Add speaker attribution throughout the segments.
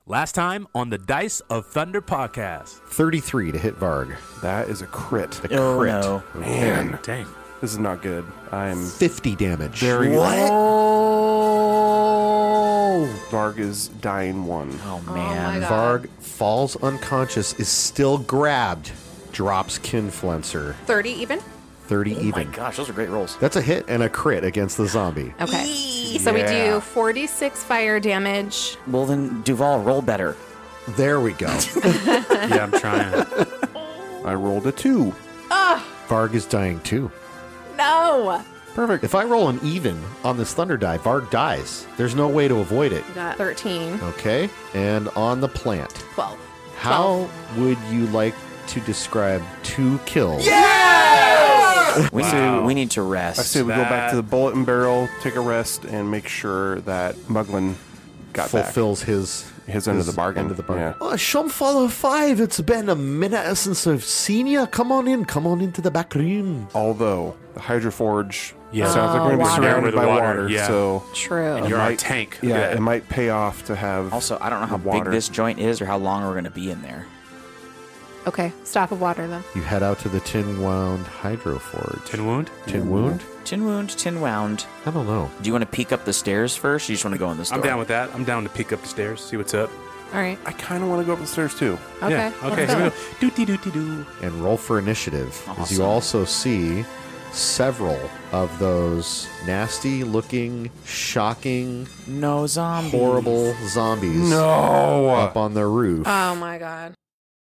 Speaker 1: Last time on the Dice of Thunder podcast.
Speaker 2: 33 to hit Varg.
Speaker 3: That is a crit.
Speaker 2: A
Speaker 4: Oh,
Speaker 2: crit.
Speaker 4: no.
Speaker 3: Man,
Speaker 1: Dang.
Speaker 3: this is not good. I'm
Speaker 2: 50 damage.
Speaker 3: very...
Speaker 4: What?
Speaker 2: Oh!
Speaker 3: Varg is dying one.
Speaker 4: Oh,
Speaker 5: my
Speaker 4: man.
Speaker 5: God.
Speaker 2: Varg falls unconscious, is still grabbed, drops Kinfluencer.
Speaker 5: 30 even?
Speaker 2: 30
Speaker 4: Oh, my
Speaker 2: even.
Speaker 4: gosh, those are great rolls.
Speaker 2: That's a hit and a crit against the zombie.
Speaker 5: Okay. So we
Speaker 3: Yeah.
Speaker 5: do 46 fire damage.
Speaker 4: Well, then, Duval, roll better.
Speaker 2: There we go.
Speaker 1: Yeah, I'm trying.
Speaker 3: I rolled a 2.
Speaker 2: Varg is dying too.
Speaker 5: No!
Speaker 3: Perfect.
Speaker 2: If I roll an even on this thunder die, Varg dies. There's no way to avoid it.
Speaker 5: We got 13,
Speaker 2: Okay? And on the plant.
Speaker 5: 12.
Speaker 2: How would you like to describe 2 kills?
Speaker 4: We need to rest.
Speaker 3: I say we go back to the bullet and barrel, take a rest, and make sure that Muglin got
Speaker 2: Fulfills his
Speaker 3: His end of the bargain.
Speaker 2: End of the bargain.
Speaker 3: Yeah.
Speaker 2: Oh, Shumfather 5, it's been a minute since I've seen you. Come on into the back room.
Speaker 3: back. Although the Hydroforge
Speaker 1: Yeah.
Speaker 3: sounds like we're going to be
Speaker 5: water.
Speaker 3: surrounded
Speaker 1: With
Speaker 3: by
Speaker 1: water,
Speaker 3: water.
Speaker 1: yeah.
Speaker 3: So
Speaker 5: True.
Speaker 1: And you're our
Speaker 3: might-
Speaker 1: tank.
Speaker 3: yeah, it might pay off to have.
Speaker 4: Also, I don't know how
Speaker 3: the
Speaker 4: big
Speaker 3: water.
Speaker 4: this joint is or how long we're going to be in there.
Speaker 5: Okay, stop of water then.
Speaker 2: You head out to the Tin Wound Hydroforge.
Speaker 1: Tin wound?
Speaker 2: Tin Wound?
Speaker 4: Tin wound, tin wound.
Speaker 2: I don't know.
Speaker 4: Do you want to peek up the stairs first, or you just want to go in the store?
Speaker 1: I'm down with that. I'm down to peek up the stairs, see what's up.
Speaker 5: All right.
Speaker 3: I kind of want to go up the stairs too.
Speaker 5: Okay.
Speaker 1: Yeah. Okay,
Speaker 5: let's
Speaker 1: here we
Speaker 5: go.
Speaker 1: go. Dooty-dooty-doo.
Speaker 2: And roll for initiative. As you
Speaker 4: Awesome.
Speaker 2: also see several of those nasty looking, shocking,
Speaker 4: No zombies.
Speaker 2: horrible zombies
Speaker 3: No.
Speaker 2: up on the roof.
Speaker 5: Oh my god.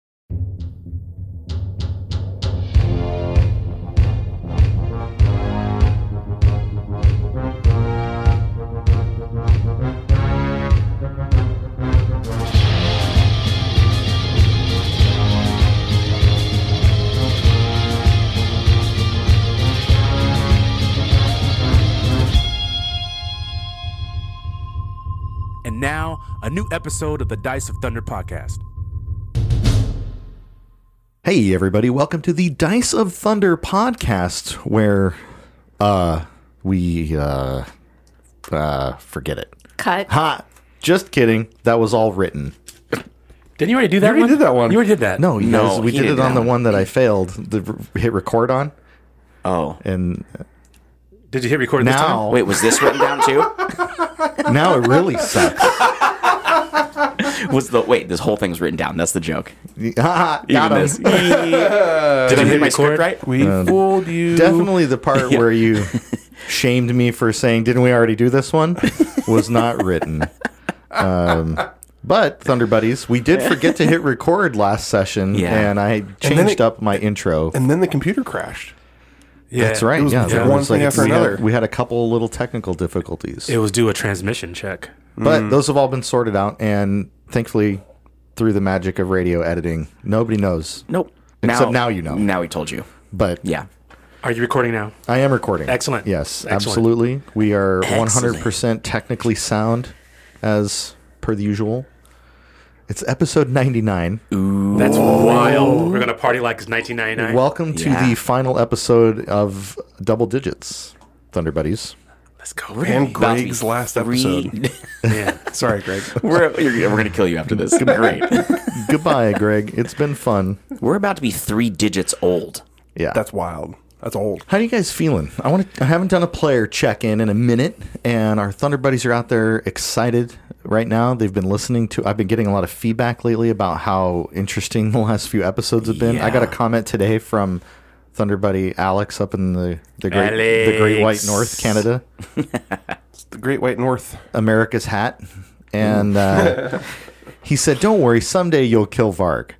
Speaker 1: And now, a new episode of the Dice of Thunder podcast.
Speaker 2: Hey everybody, welcome to the Dice of Thunder podcast where we forget it.
Speaker 5: Cut.
Speaker 2: Ha! Just kidding. That was all written.
Speaker 1: Didn't you already do that
Speaker 3: already
Speaker 1: one?
Speaker 3: did that one.
Speaker 1: You already did that.
Speaker 2: No, you
Speaker 4: No,
Speaker 2: guys, we
Speaker 4: he
Speaker 2: did
Speaker 4: did
Speaker 2: it on
Speaker 4: that
Speaker 2: the one that I failed, hit record on,
Speaker 4: Oh.
Speaker 2: and
Speaker 1: Did you hit record this time?
Speaker 2: now
Speaker 4: Wait, was this written down too?
Speaker 2: now it really sucks.
Speaker 4: Wait, this whole thing's written down. That's the joke.
Speaker 2: Got
Speaker 4: Even
Speaker 2: him.
Speaker 4: this.
Speaker 1: Did I hit
Speaker 4: my
Speaker 1: record?
Speaker 4: script right?
Speaker 3: We fooled you.
Speaker 2: Definitely the part where you shamed me for saying, "Didn't we already do this one?" was not written. But Thunder Buddies, we did forget to hit record last session,
Speaker 4: Yeah.
Speaker 2: and I changed up my intro.
Speaker 3: And then the computer crashed.
Speaker 1: Yeah.
Speaker 2: That's right.
Speaker 3: It was
Speaker 2: Yeah,
Speaker 3: one
Speaker 2: there was
Speaker 3: thing after
Speaker 2: we had-
Speaker 3: another.
Speaker 2: we had a couple little technical difficulties,
Speaker 1: It was due a transmission check.
Speaker 2: but those have all been sorted out, and thankfully, through the magic of radio editing, nobody knows.
Speaker 4: Nope.
Speaker 2: Except now you know.
Speaker 4: Now we told you.
Speaker 2: But
Speaker 4: Yeah.
Speaker 1: Are you recording now?
Speaker 2: I am recording.
Speaker 1: Excellent.
Speaker 2: Yes,
Speaker 1: Excellent.
Speaker 2: absolutely. We are
Speaker 4: Excellent.
Speaker 2: 100% technically sound, as per the usual. It's episode 99.
Speaker 1: That's wild. We're going to party like it's 1999.
Speaker 2: Welcome to
Speaker 4: Yeah.
Speaker 2: the final episode of Double Digits, Thunder Buddies.
Speaker 1: Let's go.
Speaker 3: And
Speaker 4: About to be
Speaker 3: Greg's last
Speaker 4: three-
Speaker 3: episode.
Speaker 1: Man.
Speaker 3: Sorry, Greg.
Speaker 4: we're going to kill you after this. Great.
Speaker 2: Goodbye, Greg. It's been fun.
Speaker 4: We're about to be 3 digits old.
Speaker 2: Yeah.
Speaker 3: That's wild. That's old.
Speaker 2: How are you guys feeling? I haven't done a player check-in in a minute, and our Thunder Buddies are out there excited right now. They've been listening to. I've been getting a lot of feedback lately about how interesting the last few episodes have been. I got a comment today from Thunder Buddy Alex up in the Great White North, Canada,
Speaker 3: It's the Great White North.
Speaker 2: America's hat, and he said, "Don't worry, someday you'll kill Varg."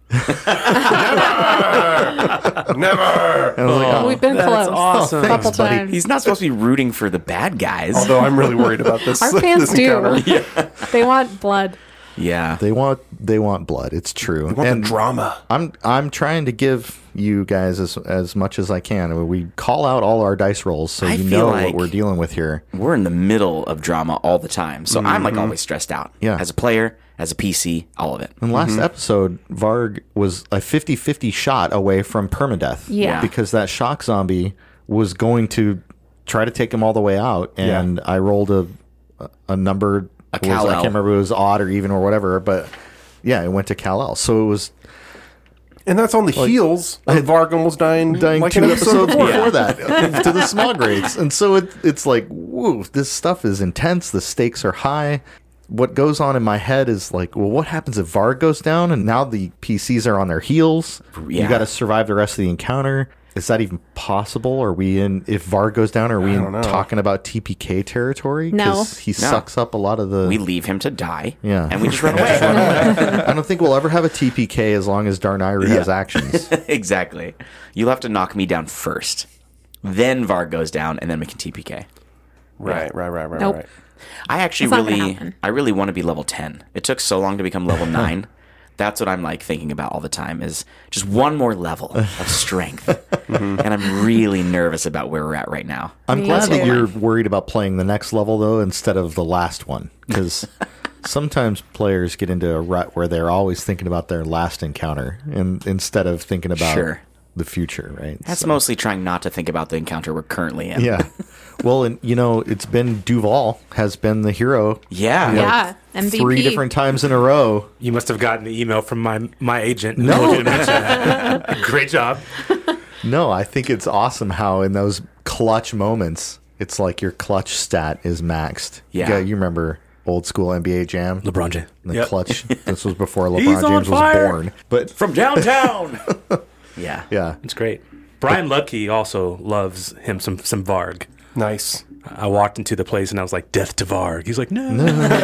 Speaker 3: Never.
Speaker 2: And I was like, "Oh,
Speaker 5: We've been close.
Speaker 1: awesome.
Speaker 5: A couple
Speaker 2: Thanks, buddy.
Speaker 5: times.
Speaker 4: He's not supposed to be rooting for the bad guys.
Speaker 3: Although I'm really worried about this.
Speaker 5: Our fans
Speaker 3: this
Speaker 5: do.
Speaker 3: encounter.
Speaker 5: They want blood.
Speaker 4: Yeah.
Speaker 2: They want blood. It's true.
Speaker 3: I want the drama.
Speaker 2: I'm trying to give you guys as much as I can. We call out all our dice rolls so
Speaker 4: I
Speaker 2: you
Speaker 4: feel
Speaker 2: know
Speaker 4: like-
Speaker 2: what we're dealing with here.
Speaker 4: We're in the middle of drama all the time. So I'm like always stressed out.
Speaker 2: Yeah.
Speaker 4: As a player, as a PC, all of it.
Speaker 2: In the last episode, Varg was a 50-50 shot away from permadeath.
Speaker 5: Yeah.
Speaker 2: Because that shock zombie was going to try to take him all the way out, and I rolled a number. I
Speaker 4: Kal-El.
Speaker 2: can't remember if it was odd or even or whatever, but Yeah, it went to Kal-El. So it was
Speaker 3: And that's on the heels of Varg almost dying like
Speaker 2: 2
Speaker 3: an episode
Speaker 2: episodes
Speaker 3: before.
Speaker 2: before that to the small grades. And so it's like, whoa, this stuff is intense. The stakes are high. What goes on in my head is like, well, what happens if Varg goes down and now the PCs are on their heels?
Speaker 4: Yeah.
Speaker 2: You got to survive the rest of the encounter. Is that even possible? Are we in, if Varg goes down, are we talking about TPK territory?
Speaker 5: No.
Speaker 2: 'Cause he sucks up a lot of the...
Speaker 4: We leave him to die.
Speaker 2: Yeah.
Speaker 4: And we just run away.
Speaker 2: I don't think we'll ever have a TPK as long as Darnayru has actions.
Speaker 4: Exactly. You'll have to knock me down first. Then Varg goes down, and then we can TPK.
Speaker 3: Right.
Speaker 5: Nope.
Speaker 4: I actually
Speaker 5: That's not gonna happen.
Speaker 4: really want to be level 10. It took so long to become level 9. That's what I'm like thinking about all the time is just one more level of strength. And I'm really nervous about where we're at right now.
Speaker 2: I'm
Speaker 5: Me
Speaker 2: glad
Speaker 5: too.
Speaker 2: that you're worried about playing the next level, though, instead of the last one. Because sometimes players get into a rut where they're always thinking about their last encounter and instead of thinking about
Speaker 4: Sure.
Speaker 2: the future, right?
Speaker 4: That's mostly trying not to think about the encounter we're currently in.
Speaker 2: Yeah. Well, and it's been Duval has been the hero
Speaker 4: Yeah.
Speaker 5: Yeah. MVP.
Speaker 2: 3 different times in a row.
Speaker 1: You must have gotten the email from my agent.
Speaker 2: No.
Speaker 1: Told you to mention that. Great job.
Speaker 2: No, I think it's awesome how in those clutch moments, it's like your clutch stat is maxed.
Speaker 4: Yeah.
Speaker 2: You remember old school NBA Jam?
Speaker 1: LeBron James.
Speaker 2: The
Speaker 1: Yep.
Speaker 2: clutch. This was before
Speaker 1: He's
Speaker 2: LeBron
Speaker 1: on
Speaker 2: James was
Speaker 1: fire.
Speaker 2: born. But
Speaker 4: From downtown. Yeah.
Speaker 2: yeah.
Speaker 1: It's great. Brian Ludke also loves him some Varg.
Speaker 3: Nice.
Speaker 1: I walked into the place and I was like, "Death to Varg." He's like, "No."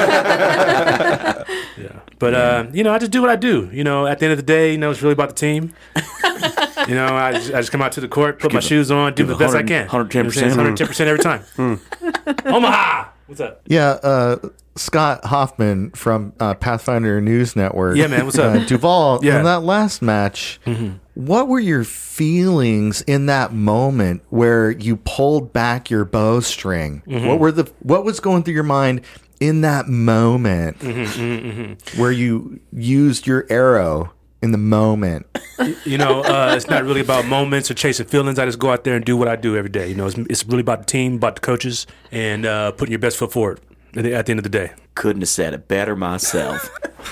Speaker 1: Yeah, but I just do what I do. At the end of the day, it's really about the team. I just come out to the court, put my shoes on, do the best I can.
Speaker 4: 110%.
Speaker 1: 110% every time. Omaha, what's up?
Speaker 2: Yeah, Scott Hoffman from Pathfinder News Network.
Speaker 1: Yeah, man, what's up?
Speaker 2: Duval,
Speaker 1: Yeah.
Speaker 2: in that last match, what were your feelings in that moment where you pulled back your bowstring? What was going through your mind in that moment where you used your arrow in the moment?
Speaker 1: It's not really about moments or chasing feelings. I just go out there and do what I do every day. It's really about the team, about the coaches, and putting your best foot forward at the end of the day.
Speaker 4: Couldn't have said it better myself.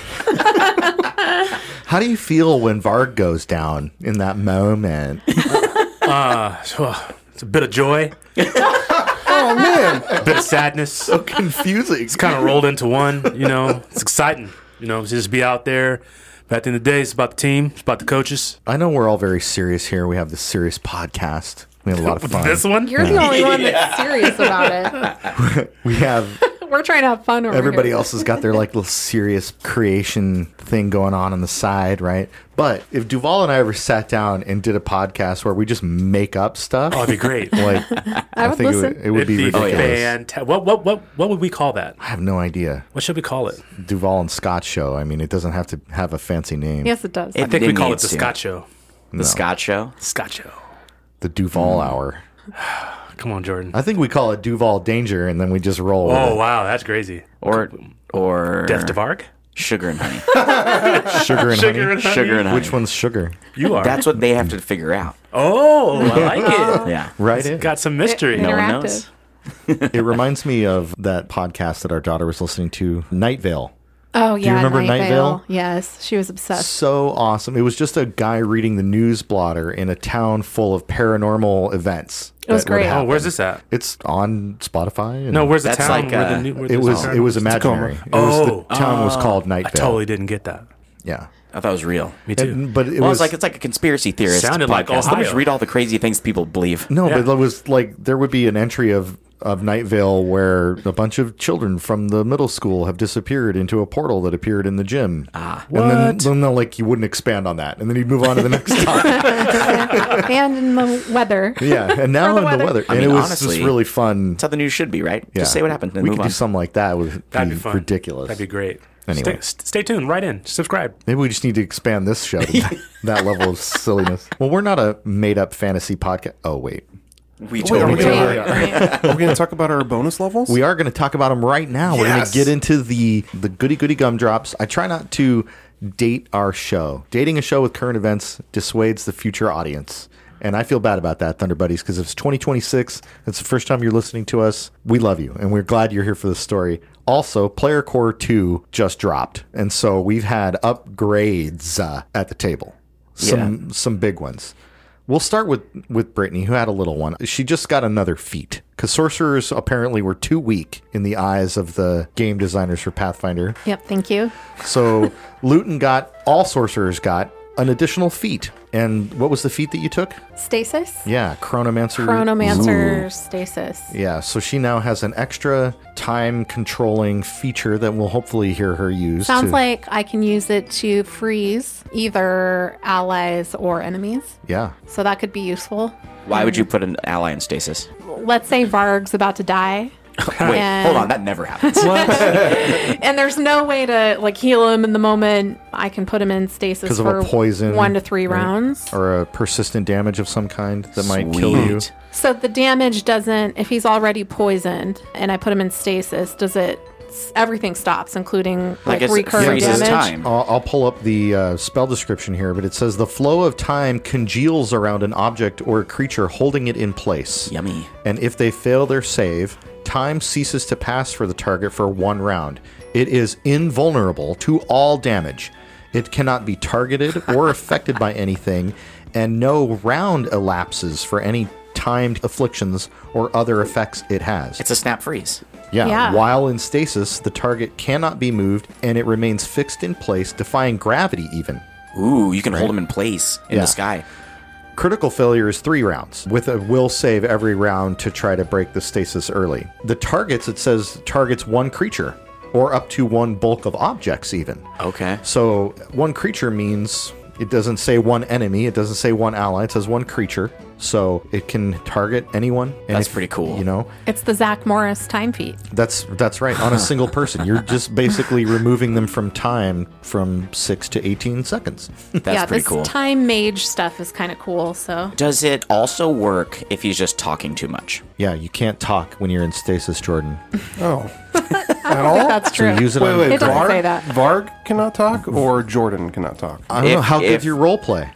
Speaker 2: How do you feel when Varg goes down in that moment?
Speaker 1: It's a bit of joy,
Speaker 3: Oh, man.
Speaker 1: a bit of sadness.
Speaker 2: Confusing.
Speaker 1: It's kind of rolled into one. It's exciting. Just be out there. But at the end of the day, it's about the team. It's about the coaches.
Speaker 2: I know we're all very serious here. We have this serious podcast. We have a lot of fun.
Speaker 1: This one?
Speaker 5: You're the only one that's serious about it.
Speaker 2: We have
Speaker 5: We're trying to have fun over
Speaker 2: everybody
Speaker 5: here.
Speaker 2: else has got their little serious creation thing going on the side, right? But if Duval and I ever sat down and did a podcast where we just make up stuff,
Speaker 1: Oh, it'd be great.
Speaker 2: like
Speaker 5: I would
Speaker 2: think
Speaker 5: listen.
Speaker 2: it would be ridiculous.
Speaker 1: fantastic. What would we call that?
Speaker 2: I have no idea.
Speaker 1: What should we call it?
Speaker 2: Duval and Scott show. I mean, it doesn't have to have a fancy name.
Speaker 5: Yes, it does.
Speaker 1: I think we
Speaker 4: It
Speaker 1: call it
Speaker 4: needs
Speaker 1: the
Speaker 4: to.
Speaker 1: Scott Show.
Speaker 4: The Scott Show.
Speaker 1: Scott Show.
Speaker 2: The Duval Hour.
Speaker 1: Come on, Jordan.
Speaker 2: I think we call it Duval Danger, and then we just roll with
Speaker 1: Oh
Speaker 2: it.
Speaker 1: wow, that's crazy.
Speaker 4: Or
Speaker 1: Death to Varg.
Speaker 4: Sugar and honey.
Speaker 2: Sugar and honey.
Speaker 1: and
Speaker 4: Sugar and honey.
Speaker 2: Which one's sugar?
Speaker 1: You are.
Speaker 4: That's what they have to figure out.
Speaker 1: Oh, I like it.
Speaker 4: Yeah.
Speaker 2: Right in.
Speaker 1: Got some mystery.
Speaker 4: No one
Speaker 5: Interactive.
Speaker 4: knows.
Speaker 2: It reminds me of that podcast that our daughter was listening to, Night Vale.
Speaker 5: Oh, yeah.
Speaker 2: remember Night Vale?
Speaker 5: Yes. She was obsessed.
Speaker 2: So awesome. It was just a guy reading the news blotter in a town full of paranormal events.
Speaker 5: It was
Speaker 2: that would
Speaker 5: great.
Speaker 1: Oh,
Speaker 2: happen.
Speaker 1: where's this at?
Speaker 2: It's on Spotify. and
Speaker 1: No, where's the
Speaker 4: That's
Speaker 1: town?
Speaker 4: like,
Speaker 1: where where
Speaker 2: it
Speaker 1: this
Speaker 2: was
Speaker 1: is?
Speaker 2: it was imaginary. It was the town was called Night
Speaker 1: I
Speaker 2: Vale.
Speaker 1: totally didn't get that.
Speaker 2: Yeah.
Speaker 4: I thought it was real.
Speaker 1: Me too.
Speaker 2: But it
Speaker 4: Well,
Speaker 2: was
Speaker 4: it's like a conspiracy theorist
Speaker 1: Sounded
Speaker 4: podcast.
Speaker 1: like
Speaker 4: Let me
Speaker 1: Ohio.
Speaker 4: just read all the crazy things people believe.
Speaker 2: no,
Speaker 1: Yeah.
Speaker 2: but it was like there would be an entry of Night Vale where a bunch of children from the middle school have disappeared into a portal that appeared in the gym. And then they'll like you wouldn't expand on that, and then you'd move on to the next topic.
Speaker 5: And in the weather.
Speaker 2: Yeah, and now
Speaker 5: Or the
Speaker 2: in the
Speaker 5: weather.
Speaker 2: weather,
Speaker 4: I
Speaker 2: and
Speaker 4: mean,
Speaker 2: it was
Speaker 4: honestly,
Speaker 2: just really fun.
Speaker 4: That's how the news should be, right?
Speaker 2: Yeah.
Speaker 4: Just say what happened and
Speaker 2: we
Speaker 4: move
Speaker 2: could
Speaker 4: on.
Speaker 2: do something like that. It would
Speaker 1: That'd
Speaker 2: be
Speaker 1: be fun.
Speaker 2: ridiculous.
Speaker 1: That'd be great.
Speaker 2: Anyway.
Speaker 1: Stay tuned. Right in. Subscribe.
Speaker 2: Maybe we just need to expand this show to that level of silliness. Well, we're not a made-up fantasy podcast. Oh, wait.
Speaker 4: We
Speaker 3: Wait,
Speaker 4: totally
Speaker 3: are we
Speaker 4: do.
Speaker 3: gonna-
Speaker 5: Right.
Speaker 3: Are we going to talk about our bonus levels?
Speaker 2: We are going to talk about them right now. We're going
Speaker 3: Yes.
Speaker 2: to get into the goody-goody gumdrops. I try not to date our show. Dating a show with current events dissuades the future audience. And I feel bad about that, Thunder Buddies, because it's 2026. It's the first time you're listening to us. We love you, and we're glad you're here for the story. Also, Player Core 2 just dropped, and so we've had upgrades at the table. Some big ones. We'll start with Brittany, who had a little one. She just got another feat, because sorcerers apparently were too weak in the eyes of the game designers for Pathfinder.
Speaker 5: Yep, thank you.
Speaker 2: So all sorcerers got an additional feat. And what was the feat that you took?
Speaker 5: Stasis?
Speaker 2: Yeah, Chronomancer.
Speaker 5: Chronomancer stasis.
Speaker 2: Yeah, so she now has an extra time controlling feature that we'll hopefully hear her use.
Speaker 5: Sounds like I can use it to freeze either allies or enemies.
Speaker 2: Yeah.
Speaker 5: So that could be useful.
Speaker 4: Why would you put an ally in stasis?
Speaker 5: Let's say Varg's about to die.
Speaker 4: Wait,
Speaker 5: And-
Speaker 4: hold on. That never happens.
Speaker 5: And there's no way to like heal him in the moment. I can put him in stasis
Speaker 2: 'Cause of
Speaker 5: for
Speaker 2: a poison,
Speaker 5: 1 to 3
Speaker 2: right?
Speaker 5: rounds.
Speaker 2: Or a persistent damage of some kind that might kill you.
Speaker 4: Sweet.
Speaker 5: So the damage doesn't, if he's already poisoned and I put him in stasis, everything stops, including like
Speaker 4: it's
Speaker 5: recurring
Speaker 4: freezes
Speaker 5: damage?
Speaker 4: time.
Speaker 2: I'll pull up the spell description here, but it says the flow of time congeals around an object or a creature holding it in place.
Speaker 4: Yummy.
Speaker 2: And if they fail their save, time ceases to pass for the target for 1 round. It is invulnerable to all damage. It cannot be targeted or affected by anything, and no round elapses for any timed afflictions or other effects it has.
Speaker 4: It's a snap freeze.
Speaker 5: Yeah.
Speaker 2: While in stasis, the target cannot be moved, and it remains fixed in place, defying gravity even.
Speaker 4: Ooh, you can hold them in place in
Speaker 2: Yeah.
Speaker 4: the sky.
Speaker 2: Critical failure is 3 rounds, with a will save every round to try to break the stasis early. The targets, it says, targets 1 creature, or up to 1 bulk of objects even.
Speaker 4: Okay.
Speaker 2: So 1 creature means it doesn't say 1 enemy, it doesn't say 1 ally, it says 1 creature. So it can target anyone. And
Speaker 4: That's pretty cool.
Speaker 2: You know,
Speaker 5: It's the Zach Morris time feat.
Speaker 2: that's right. On a single person, you're just basically removing them from time from 6 to 18 seconds.
Speaker 4: That's pretty
Speaker 5: this
Speaker 4: cool.
Speaker 5: time mage stuff is kind of cool. So
Speaker 4: Does it also work if he's just talking too much?
Speaker 2: Yeah, you can't talk when you're in stasis, Jordan.
Speaker 3: Oh.
Speaker 5: I don't think that's true.
Speaker 2: So use it on.
Speaker 3: Wait,
Speaker 5: It doesn't
Speaker 3: Varg?
Speaker 5: say that.
Speaker 3: Varg cannot talk, or Jordan cannot talk.
Speaker 2: I don't know how
Speaker 4: if-
Speaker 2: good your role play.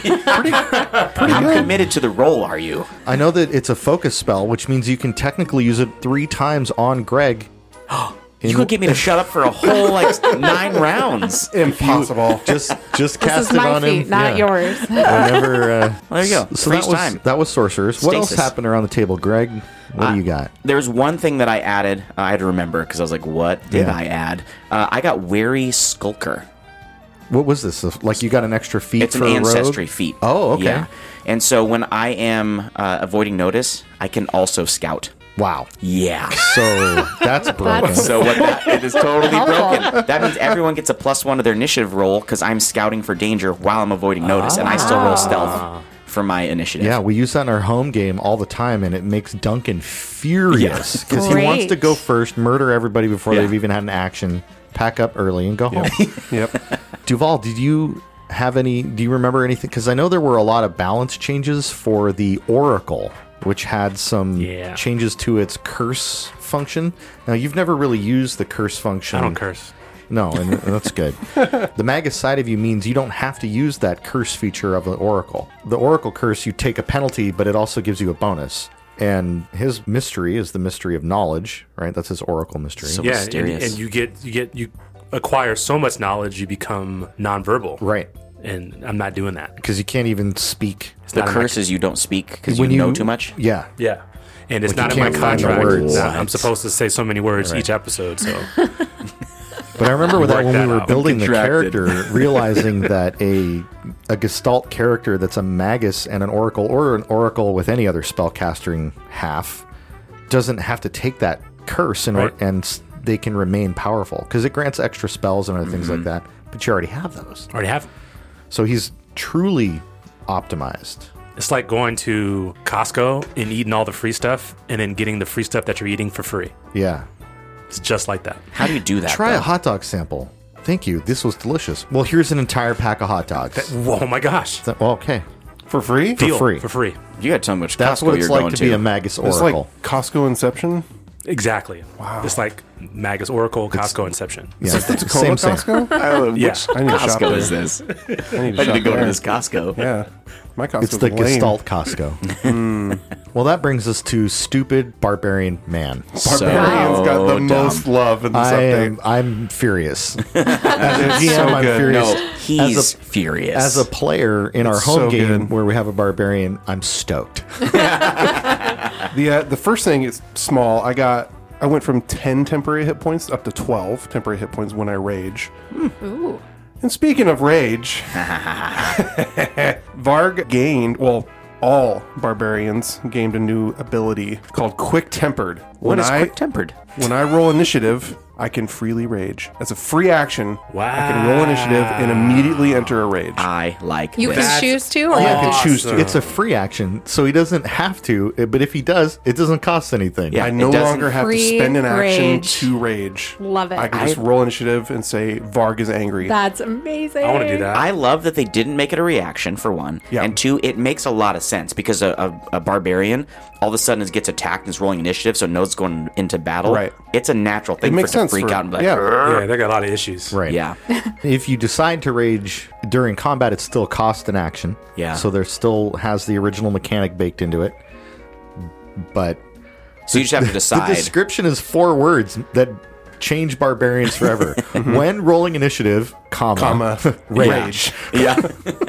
Speaker 4: How committed to the role are you?
Speaker 2: I know that it's a focus spell, which means you can technically use it 3 times on Greg.
Speaker 4: You could get me to shut up for a whole 9 rounds.
Speaker 3: Impossible.
Speaker 2: Just
Speaker 5: This
Speaker 2: cast
Speaker 5: is
Speaker 2: it
Speaker 5: my
Speaker 2: on
Speaker 5: feat,
Speaker 2: him.
Speaker 5: not
Speaker 2: Yeah.
Speaker 5: yours.
Speaker 2: Whenever.
Speaker 4: There you go.
Speaker 2: So
Speaker 4: Freeze time.
Speaker 2: that was sorcerers. What else
Speaker 4: Stasis.
Speaker 2: happened around the table, Greg? What do you got?
Speaker 4: There's one thing that I added. I had to remember because I was like, what did
Speaker 2: Yeah.
Speaker 4: I add? I got Wary Skulker.
Speaker 2: What was this? Like you got an extra feat
Speaker 4: It's
Speaker 2: for
Speaker 4: an
Speaker 2: a rogue?
Speaker 4: ancestry feat.
Speaker 2: Oh, okay.
Speaker 4: Yeah. And so when I am avoiding notice, I can also scout.
Speaker 2: Wow.
Speaker 4: Yeah.
Speaker 2: So that's broken.
Speaker 4: So it is totally
Speaker 5: Helpful.
Speaker 4: broken. That means everyone gets a +1 to their initiative roll because I'm scouting for danger while I'm avoiding notice, and I still roll stealth for my initiative.
Speaker 2: Yeah, we use that in our home game all the time, and it makes Duncan furious because he wants
Speaker 5: Great.
Speaker 2: to go first, murder everybody before
Speaker 4: Yeah.
Speaker 2: they've even had an action, pack up early, and go home.
Speaker 3: Yep.
Speaker 2: Duval, do you remember anything? Because I know there were a lot of balance changes for the Oracle, which had some
Speaker 1: Yeah.
Speaker 2: changes to its curse function. Now, you've never really used the curse function.
Speaker 1: I don't curse.
Speaker 2: No, and that's good. The Magus side of you means you don't have to use that curse feature of the Oracle. The Oracle curse, you take a penalty, but it also gives you a bonus. And his mystery is the mystery of knowledge, right? That's his Oracle mystery.
Speaker 4: So-
Speaker 1: Yeah,
Speaker 4: mysterious.
Speaker 1: and you acquire so much knowledge, you become nonverbal.
Speaker 2: Right.
Speaker 1: And I'm not doing that.
Speaker 2: Because you can't even speak.
Speaker 4: The
Speaker 1: not in my-
Speaker 4: curse is you don't speak because you know too much.
Speaker 2: Yeah.
Speaker 1: Yeah. And it's
Speaker 2: Like,
Speaker 1: not
Speaker 2: you
Speaker 1: in my
Speaker 2: can't find the
Speaker 1: contract.
Speaker 2: words.
Speaker 1: Now, I'm supposed to say so many words each episode. So
Speaker 2: But I remember with that
Speaker 1: Work
Speaker 2: when
Speaker 1: that
Speaker 2: we were
Speaker 1: out.
Speaker 2: building the
Speaker 4: Contracted.
Speaker 2: character, realizing that a Gestalt character that's a Magus and an Oracle, or an Oracle with any other spellcasting half, doesn't have to take that curse
Speaker 1: Right.
Speaker 2: and they can remain powerful because it grants extra spells and other things like that. But you already have those,
Speaker 1: already have.
Speaker 2: so he's truly optimized.
Speaker 1: It's like going to Costco and eating all the free stuff and then getting the free stuff that you're eating for free.
Speaker 2: Yeah.
Speaker 1: It's just like that.
Speaker 4: How do you do that?
Speaker 2: Try
Speaker 4: though?
Speaker 2: a hot dog sample. Thank you. This was delicious. Well, here's an entire pack of hot dogs.
Speaker 1: Oh my gosh.
Speaker 2: Well, okay.
Speaker 3: For free?
Speaker 2: For free.
Speaker 1: For free.
Speaker 4: You got to tell me which
Speaker 2: That's
Speaker 4: Costco
Speaker 2: what it's
Speaker 4: you're
Speaker 2: like
Speaker 4: going
Speaker 2: to be a Magus
Speaker 3: It's
Speaker 2: Oracle.
Speaker 3: like Costco Inception.
Speaker 1: Exactly. Wow. It's like Magus Oracle, Costco, Inception.
Speaker 2: Yeah,
Speaker 3: Tacoma Costco?
Speaker 1: Yeah.
Speaker 3: I need to shop
Speaker 4: Costco
Speaker 3: there.
Speaker 4: is this?
Speaker 3: I need to,
Speaker 4: I need
Speaker 3: shop
Speaker 4: to go
Speaker 3: there.
Speaker 4: to this Costco.
Speaker 3: Yeah. My Costco's
Speaker 2: It's the
Speaker 3: lame.
Speaker 2: Gestalt Costco. Well, that brings us to Stupid Barbarian Man.
Speaker 3: Barbarian's got the
Speaker 4: dumb.
Speaker 3: most love in this update.
Speaker 2: I'm furious. As a
Speaker 3: It's
Speaker 2: GM,
Speaker 3: so
Speaker 2: I'm
Speaker 3: good.
Speaker 2: furious.
Speaker 4: No, he's furious.
Speaker 2: As a player in our
Speaker 3: It's
Speaker 2: home
Speaker 3: so
Speaker 2: game
Speaker 3: good.
Speaker 2: where we have a barbarian, I'm stoked.
Speaker 3: The first thing is small. I went from 10 temporary hit points up to 12 temporary hit points when I rage.
Speaker 5: Ooh.
Speaker 3: And speaking of rage, Varg gained, well, all barbarians gained a new ability called Quick Tempered.
Speaker 4: what is quick-tempered?
Speaker 3: When I roll initiative, I can freely rage. As a free action,
Speaker 1: Wow.
Speaker 3: I can roll initiative and immediately enter a rage.
Speaker 4: I like
Speaker 5: You
Speaker 4: this.
Speaker 5: can choose to, or
Speaker 3: I can choose to.
Speaker 2: It's a free action, so he doesn't have to. But if he does, it doesn't cost anything.
Speaker 4: Yeah.
Speaker 3: I no
Speaker 4: it doesn't-
Speaker 3: longer have to
Speaker 5: Free
Speaker 3: spend an action
Speaker 5: rage.
Speaker 3: to rage.
Speaker 5: Love it.
Speaker 3: I can just roll initiative and say Varg is angry.
Speaker 5: That's amazing.
Speaker 1: I want to do that.
Speaker 4: I love that they didn't make it a reaction, for one.
Speaker 3: Yeah.
Speaker 4: And two, it makes a lot of sense because a barbarian all of a sudden gets attacked and is rolling initiative, so knows going into battle.
Speaker 3: Right.
Speaker 4: It's a natural thing
Speaker 3: It
Speaker 4: for
Speaker 3: makes
Speaker 4: it to
Speaker 3: sense
Speaker 4: freak
Speaker 3: for-
Speaker 4: out and be like,
Speaker 3: yeah.
Speaker 4: "Grr."
Speaker 1: Yeah, they got a lot of issues.
Speaker 2: Right.
Speaker 4: Yeah.
Speaker 2: If you decide to rage during combat, it still costs an action.
Speaker 4: Yeah.
Speaker 2: So there still has the original mechanic baked into it. But
Speaker 4: So you just have to
Speaker 2: the
Speaker 4: decide.
Speaker 2: description is 4 words that change barbarians forever. When rolling initiative, comma, rage.
Speaker 4: Yeah.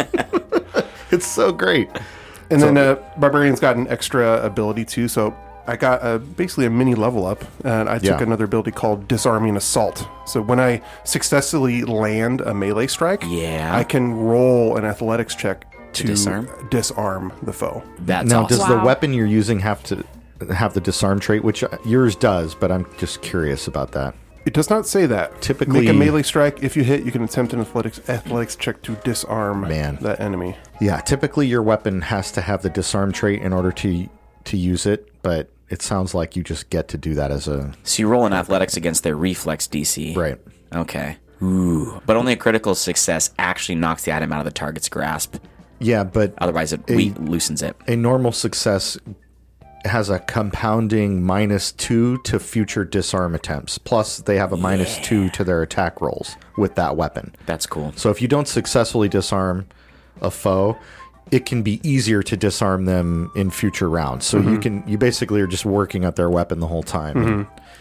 Speaker 2: It's so great.
Speaker 3: And then Barbarian's got an extra ability too, so I got basically a mini level up, and I took
Speaker 2: Yeah.
Speaker 3: another ability called Disarming Assault. So when I successfully land a melee strike,
Speaker 4: Yeah.
Speaker 3: I can roll an athletics check to
Speaker 4: disarm?
Speaker 3: the foe.
Speaker 4: That's
Speaker 2: Now,
Speaker 4: awesome.
Speaker 2: does the
Speaker 5: Wow.
Speaker 2: weapon you're using have to have the disarm trait, which yours does, but I'm just curious about that.
Speaker 3: It does not say that.
Speaker 2: Typically-
Speaker 3: make a melee strike. If you hit, you can attempt an athletics check to disarm
Speaker 2: Man.
Speaker 3: that enemy.
Speaker 2: Yeah, typically your weapon has to have the disarm trait in order to use it, but it sounds like you just get to do that as a
Speaker 4: So you roll in athletics against their reflex DC.
Speaker 2: right.
Speaker 4: Okay. Ooh. But only a critical success actually knocks the item out of the target's grasp.
Speaker 2: Yeah, but
Speaker 4: Otherwise, it loosens it.
Speaker 2: a normal success has a compounding -2 to future disarm attempts. Plus, they have a -2 to their attack rolls with that weapon.
Speaker 4: That's cool.
Speaker 2: So if you don't successfully disarm a foe, it can be easier to disarm them in future rounds. So you basically are just working at their weapon the whole time. And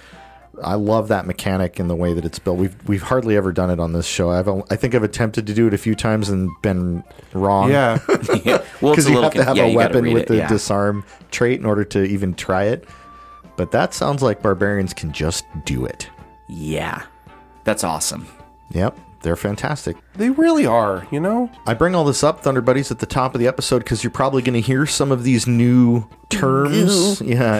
Speaker 2: I love that mechanic and the way that it's built. We've hardly ever done it on this show. I think I've attempted to do it a few times and been wrong.
Speaker 3: Yeah.
Speaker 4: Well, it's
Speaker 2: Because
Speaker 4: a
Speaker 2: you
Speaker 4: little
Speaker 2: have to have
Speaker 4: yeah,
Speaker 2: a
Speaker 4: you gotta
Speaker 2: weapon
Speaker 4: read
Speaker 2: with
Speaker 4: it,
Speaker 2: the
Speaker 4: yeah.
Speaker 2: disarm trait in order to even try it. But that sounds like barbarians can just do it.
Speaker 4: Yeah. That's awesome.
Speaker 2: Yep, they're fantastic.
Speaker 3: They really are, you know?
Speaker 2: I bring all this up, Thunder Buddies, at the top of the episode because you're probably going to hear some of these new terms,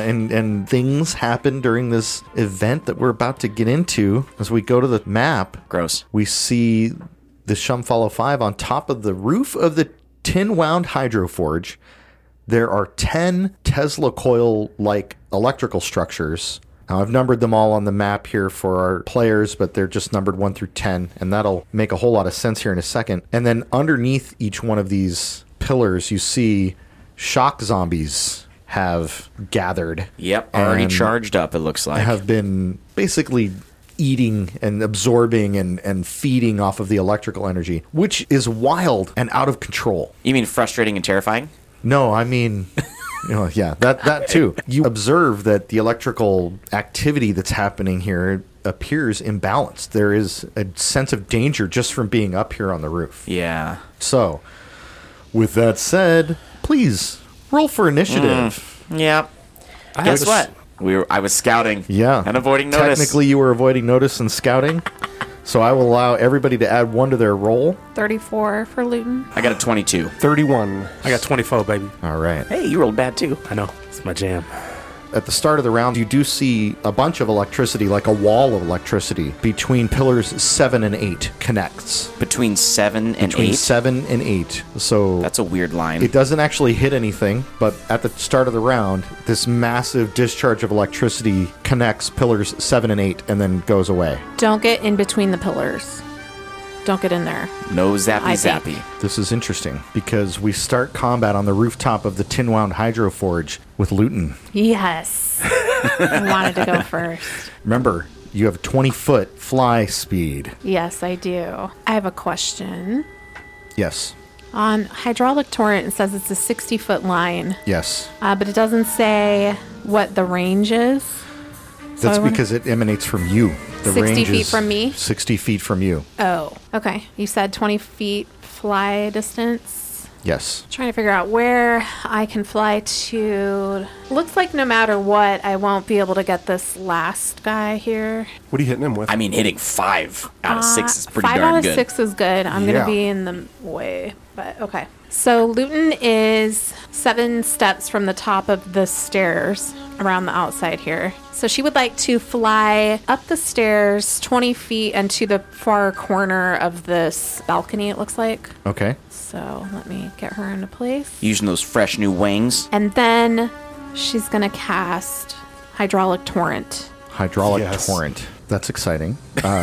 Speaker 2: and things happen during this event that we're about to get into. As we go to the map,
Speaker 4: Gross.
Speaker 2: we see the Shumfalo 5 on top of the roof of the Tin Wound Hydro Forge. There are 10 Tesla coil-like electrical structures. Now, I've numbered them all on the map here for our players, but they're just numbered 1 through 10, and that'll make a whole lot of sense here in a second. And then underneath each one of these pillars, you see shock zombies have gathered.
Speaker 4: Yep. Already
Speaker 2: and
Speaker 4: charged up, it looks like.
Speaker 2: have been basically eating and absorbing and feeding off of the electrical energy, which is wild and out of control.
Speaker 4: You mean frustrating and terrifying?
Speaker 2: No, I mean, yeah, that too. You observe that the electrical activity that's happening here appears imbalanced. There is a sense of danger just from being up here on the roof.
Speaker 4: Yeah.
Speaker 2: So, with that said, please roll for initiative.
Speaker 4: Yeah. Guess what? I was scouting.
Speaker 2: Yeah.
Speaker 4: And avoiding notice.
Speaker 2: Technically, you were avoiding notice and scouting. So I will allow everybody to add 1 to their roll.
Speaker 5: 34 for Luton.
Speaker 4: I got a 22.
Speaker 3: 31.
Speaker 1: I got 24, baby.
Speaker 2: All right.
Speaker 4: Hey, you rolled bad too.
Speaker 1: I know. It's my jam.
Speaker 2: At the start of the round, you do see a bunch of electricity, like a wall of electricity, between pillars 7 and 8 connects.
Speaker 4: Between 7 and
Speaker 2: Between
Speaker 4: 8?
Speaker 2: 7 and 8. So
Speaker 4: That's a weird line.
Speaker 2: it doesn't actually hit anything, but at the start of the round, this massive discharge of electricity connects pillars 7 and 8 and then goes away.
Speaker 5: Don't get in between the pillars. Don't get in there.
Speaker 4: No zappy
Speaker 5: I think.
Speaker 4: zappy.
Speaker 2: This is interesting because we start combat on the rooftop of the Tin Wound Hydro Forge with Luton.
Speaker 5: Yes. I wanted to go first.
Speaker 2: Remember, you have 20-foot fly speed.
Speaker 5: Yes, I do. I have a question.
Speaker 2: Yes.
Speaker 5: On Hydraulic Torrent, it says it's a 60-foot line,
Speaker 2: Yes.
Speaker 5: but it doesn't say what the range is. So
Speaker 2: That's
Speaker 5: I wonder-
Speaker 2: because it emanates from you. The
Speaker 5: 60
Speaker 2: range
Speaker 5: feet
Speaker 2: is
Speaker 5: from me?
Speaker 2: 60 feet from you.
Speaker 5: Oh, okay. You said 20 feet fly distance.
Speaker 2: Yes.
Speaker 5: Trying to figure out where I can fly to. Looks like no matter what, I won't be able to get this last guy here.
Speaker 3: What are you hitting him with?
Speaker 4: I mean, hitting 5 out of 6 is pretty
Speaker 5: 5
Speaker 4: darn
Speaker 5: out of
Speaker 4: good.
Speaker 5: 6 is good. I'm going
Speaker 3: Yeah.
Speaker 5: to be in the way, but okay. So Luton is 7 steps from the top of the stairs around the outside here. So she would like to fly up the stairs 20 feet and to the far corner of this balcony, it looks like.
Speaker 2: Okay.
Speaker 5: So let me get her into place.
Speaker 4: Using those fresh new wings.
Speaker 5: And then she's going to cast Hydraulic Torrent.
Speaker 2: Hydraulic
Speaker 3: Yes.
Speaker 2: torrent. That's exciting.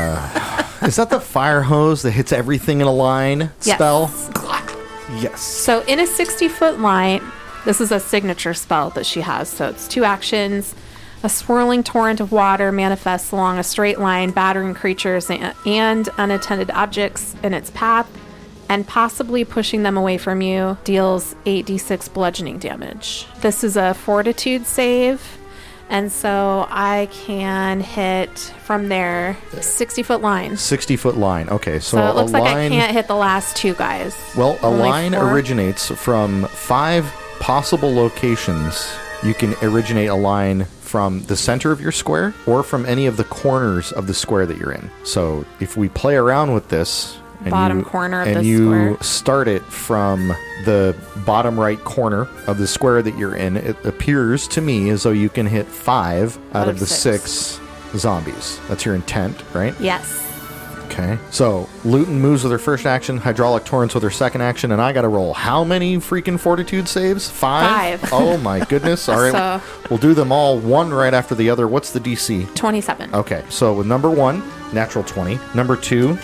Speaker 2: Is that the fire hose that hits everything in a line
Speaker 5: Yes.
Speaker 2: spell?
Speaker 3: Yes.
Speaker 5: So in a 60-foot line, this is a signature spell that she has. So it's 2 actions. A swirling torrent of water manifests along a straight line, battering creatures and unattended objects in its path, and possibly pushing them away from you. Deals 8d6 bludgeoning damage. This is a fortitude save, and so I can hit from there 60-foot line.
Speaker 2: 60-foot line. Okay. So,
Speaker 5: So it looks
Speaker 2: a
Speaker 5: like
Speaker 2: line.
Speaker 5: I can't hit the last 2 guys.
Speaker 2: Well, a
Speaker 5: Only
Speaker 2: line
Speaker 5: 4.
Speaker 2: originates from 5 possible locations. You can originate a line from the center of your square or from any of the corners of the square that you're in. So if we play around with this, and
Speaker 5: Bottom corner of
Speaker 2: and
Speaker 5: the
Speaker 2: you
Speaker 5: square.
Speaker 2: start it from the bottom right corner of the square that you're in, it appears to me as though you can hit 5 out of the 6 zombies. That's your intent, right?
Speaker 5: Yes.
Speaker 2: Okay. So Luton moves with her first action, Hydraulic Torrents with her second action, and I got to roll how many freaking fortitude saves? 5?
Speaker 5: 5.
Speaker 2: Oh my goodness. All right.
Speaker 5: So-
Speaker 2: We'll do them all one right after the other. What's the DC?
Speaker 5: 27.
Speaker 2: Okay. So with number 1, natural 20. Number 2,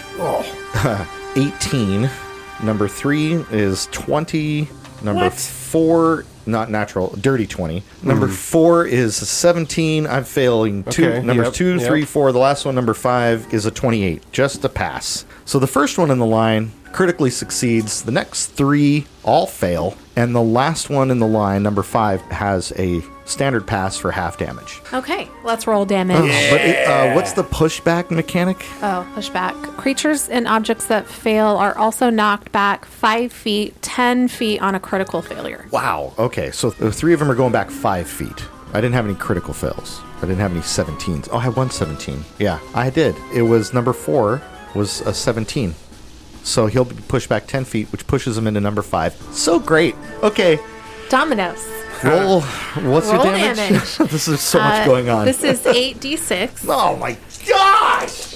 Speaker 2: 18. Number 3 is 20. Number 4, not natural, dirty 20. Number 4 is 17. I'm failing 2.
Speaker 3: Okay,
Speaker 2: Numbers
Speaker 3: yep,
Speaker 2: 2,
Speaker 3: yep.
Speaker 2: 3, 4. The last one, number 5, is a 28. Just a pass. So the first one in the line critically succeeds. The next 3 all fail. And the last one in the line, number 5, has a standard pass for half damage.
Speaker 5: Okay, let's roll damage.
Speaker 2: But what's the pushback mechanic?
Speaker 5: Oh, pushback. Creatures and objects that fail are also knocked back 5 feet, 10 feet on a critical failure.
Speaker 2: Wow. Okay, so the 3 of them are going back 5 feet. I didn't have any critical fails. I didn't have any 17s. Oh, I had one 17. Yeah, I did. It was number 4 was a 17. So he'll be pushed back 10 feet, which pushes him into number 5. So great. Okay,
Speaker 5: Dominos.
Speaker 2: roll. What's
Speaker 5: Roll
Speaker 2: your damage?
Speaker 5: damage.
Speaker 2: This is so much going on.
Speaker 5: This is 8d6.
Speaker 2: Oh my gosh!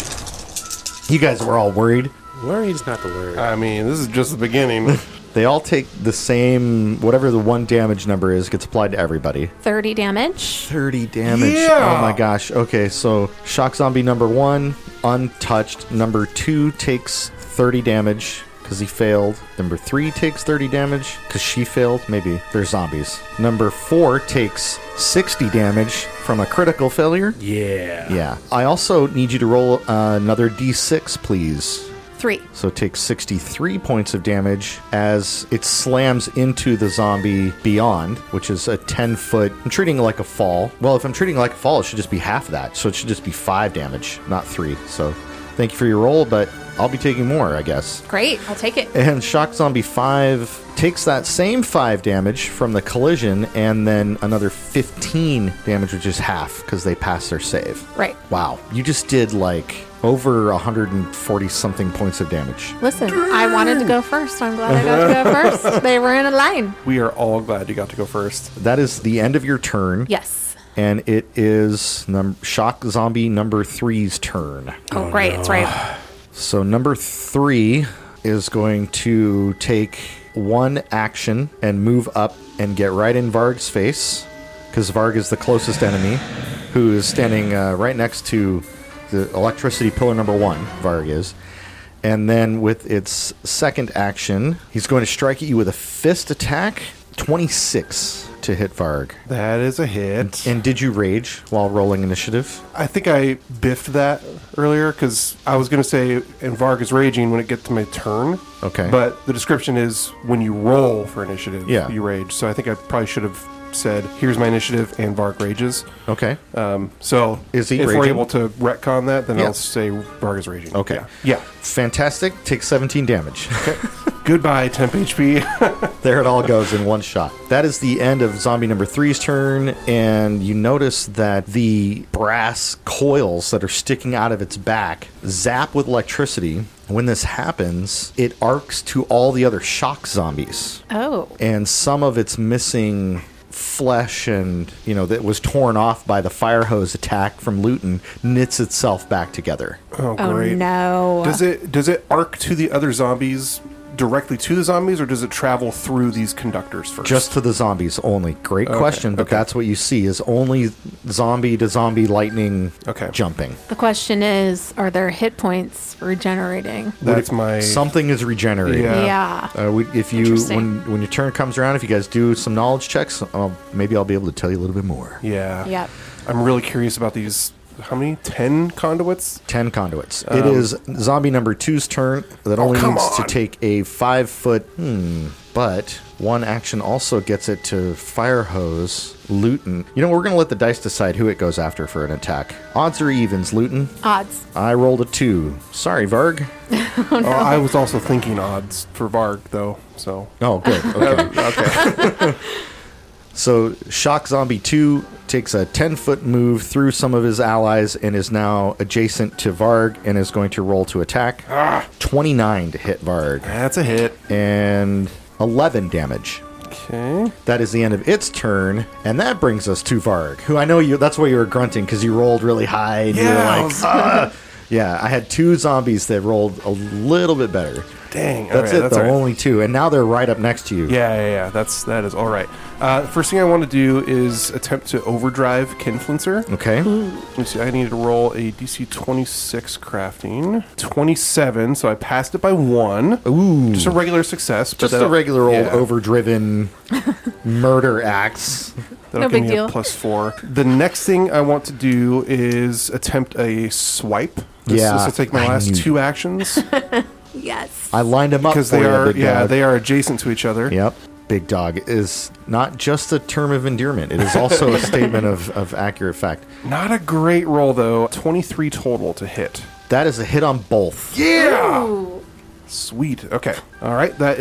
Speaker 2: You guys were all worried.
Speaker 1: Worried's not the word.
Speaker 3: I mean, this is just the beginning.
Speaker 2: They all take the same, whatever the one damage number is, gets applied to everybody.
Speaker 5: 30 damage.
Speaker 2: 30 damage.
Speaker 3: Yeah.
Speaker 2: Oh my gosh. Okay, so shock zombie number 1, untouched. Number 2 takes 30 damage because he failed. Number 3 takes 30 damage because she failed. Maybe they're zombies. Number 4 takes 60 damage from a critical failure.
Speaker 1: Yeah.
Speaker 2: Yeah. I also need you to roll another d6, please.
Speaker 5: 3.
Speaker 2: So it takes 63 points of damage as it slams into the zombie beyond, which is a 10-foot. I'm treating it like a fall. Well, if I'm treating it like a fall, it should just be half that. So it should just be 5 damage, not 3. So thank you for your roll, but I'll be taking more, I guess.
Speaker 5: Great, I'll take it.
Speaker 2: And Shock Zombie 5 takes that same 5 damage from the collision and then another 15 damage, which is half because they passed their save.
Speaker 5: Right.
Speaker 2: Wow. You just did like over 140 something points of damage.
Speaker 5: Listen, I wanted to go first. So I'm glad I got to go first. They were in a line.
Speaker 3: We are all glad you got to go first.
Speaker 2: That is the end of your turn.
Speaker 5: Yes.
Speaker 2: And it is Shock Zombie number 3's turn.
Speaker 5: Oh, great. It's right.
Speaker 2: So number 3 is going to take one action and move up and get right in Varg's face, because Varg is the closest enemy, who is standing right next to the electricity pillar number 1, Varg is. And then with its second action, he's going to strike at you with a fist attack. 26 to hit Varg.
Speaker 3: That is a hit.
Speaker 2: And did you rage while rolling initiative?
Speaker 3: I think I biffed that earlier because I was going to say, and Varg is raging when it gets to my turn.
Speaker 2: Okay.
Speaker 3: But the description is when you roll for initiative,
Speaker 2: Yeah.
Speaker 3: you rage. So I think I probably should have said, here's my initiative, and Varg rages.
Speaker 2: Okay.
Speaker 3: So
Speaker 2: Is he
Speaker 3: if we're
Speaker 2: raging?
Speaker 3: able to retcon that, then
Speaker 2: Yeah.
Speaker 3: I'll say Varg is raging.
Speaker 2: Okay.
Speaker 3: Yeah.
Speaker 2: Fantastic. Take 17 damage.
Speaker 3: Goodbye, temp HP.
Speaker 2: There it all goes in one shot. That is the end of zombie number 3's turn, and you notice that the brass coils that are sticking out of its back zap with electricity. When this happens, it arcs to all the other shock zombies,
Speaker 5: Oh.
Speaker 2: and some of its missing flesh and, that was torn off by the fire hose attack from Luton knits itself back together.
Speaker 3: Oh,
Speaker 5: Oh,
Speaker 3: great.
Speaker 5: no.
Speaker 3: Does it arc to the other zombies directly to the zombies, or does it travel through these conductors first?
Speaker 2: Just to the zombies only. Great question, but
Speaker 3: okay.
Speaker 2: that's what you see is only zombie to zombie lightning
Speaker 3: Okay.
Speaker 2: jumping.
Speaker 5: The question is, are there hit points regenerating?
Speaker 3: That's my
Speaker 2: Something is regenerating.
Speaker 3: Yeah.
Speaker 5: Yeah.
Speaker 2: If you
Speaker 5: Interesting.
Speaker 2: when your turn comes around, if you guys do some knowledge checks, maybe I'll be able to tell you a little bit more.
Speaker 3: Yeah.
Speaker 5: Yep.
Speaker 3: I'm really curious about these. How many? 10 conduits?
Speaker 2: 10 conduits. It is zombie number 2's turn that only
Speaker 3: come
Speaker 2: needs to
Speaker 3: on.
Speaker 2: take a 5-foot. But one action also gets it to fire hose Luton. We're going to let the dice decide who it goes after for an attack. Odds or evens, Luton?
Speaker 5: Odds.
Speaker 2: I rolled a 2. Sorry, Varg.
Speaker 3: Oh, I was also thinking odds for Varg, though. So
Speaker 2: Oh, good. Okay.
Speaker 3: okay.
Speaker 2: So Shock Zombie 2 takes a 10-foot move through some of his allies and is now adjacent to Varg and is going to roll to attack. 29 to hit Varg.
Speaker 3: That's a hit.
Speaker 2: And 11 damage.
Speaker 3: Okay.
Speaker 2: That is the end of its turn, and that brings us to Varg, who I know that's why you were grunting, because you rolled really high, and you were
Speaker 3: Yeah, I
Speaker 2: like,
Speaker 3: was-
Speaker 2: Yeah, I had 2 zombies that rolled a little bit better.
Speaker 3: Dang.
Speaker 2: That's
Speaker 3: all right,
Speaker 2: it, though,
Speaker 3: all right.
Speaker 2: only 2, and now they're right up next to you.
Speaker 3: Yeah. That is all right. First thing I want to do is attempt to overdrive Kinfluencer.
Speaker 2: Okay.
Speaker 3: Let's see, I need to roll a DC 26 crafting. 27, so I passed it by 1.
Speaker 2: Ooh.
Speaker 3: Just a regular success. but
Speaker 2: Just a
Speaker 3: that'll-
Speaker 2: regular old
Speaker 3: yeah,
Speaker 2: overdriven murder axe.
Speaker 3: that'll
Speaker 5: No
Speaker 3: give
Speaker 5: big
Speaker 3: me
Speaker 5: deal.
Speaker 3: a +4. The next thing I want to do is attempt a swipe. This
Speaker 2: Yeah,
Speaker 3: will take my
Speaker 2: I
Speaker 3: last
Speaker 2: knew-
Speaker 3: 2 actions
Speaker 5: Yes.
Speaker 2: I lined them up
Speaker 3: because
Speaker 2: for
Speaker 3: they
Speaker 2: you,
Speaker 3: are
Speaker 2: big dog.
Speaker 3: they are adjacent to each other.
Speaker 2: Yep. Big dog is not just a term of endearment. It is also a statement of accurate fact.
Speaker 3: Not a great roll though. 23 total to hit.
Speaker 2: That is a hit on both.
Speaker 3: Yeah.
Speaker 5: Ooh.
Speaker 3: Sweet. Okay. All right. That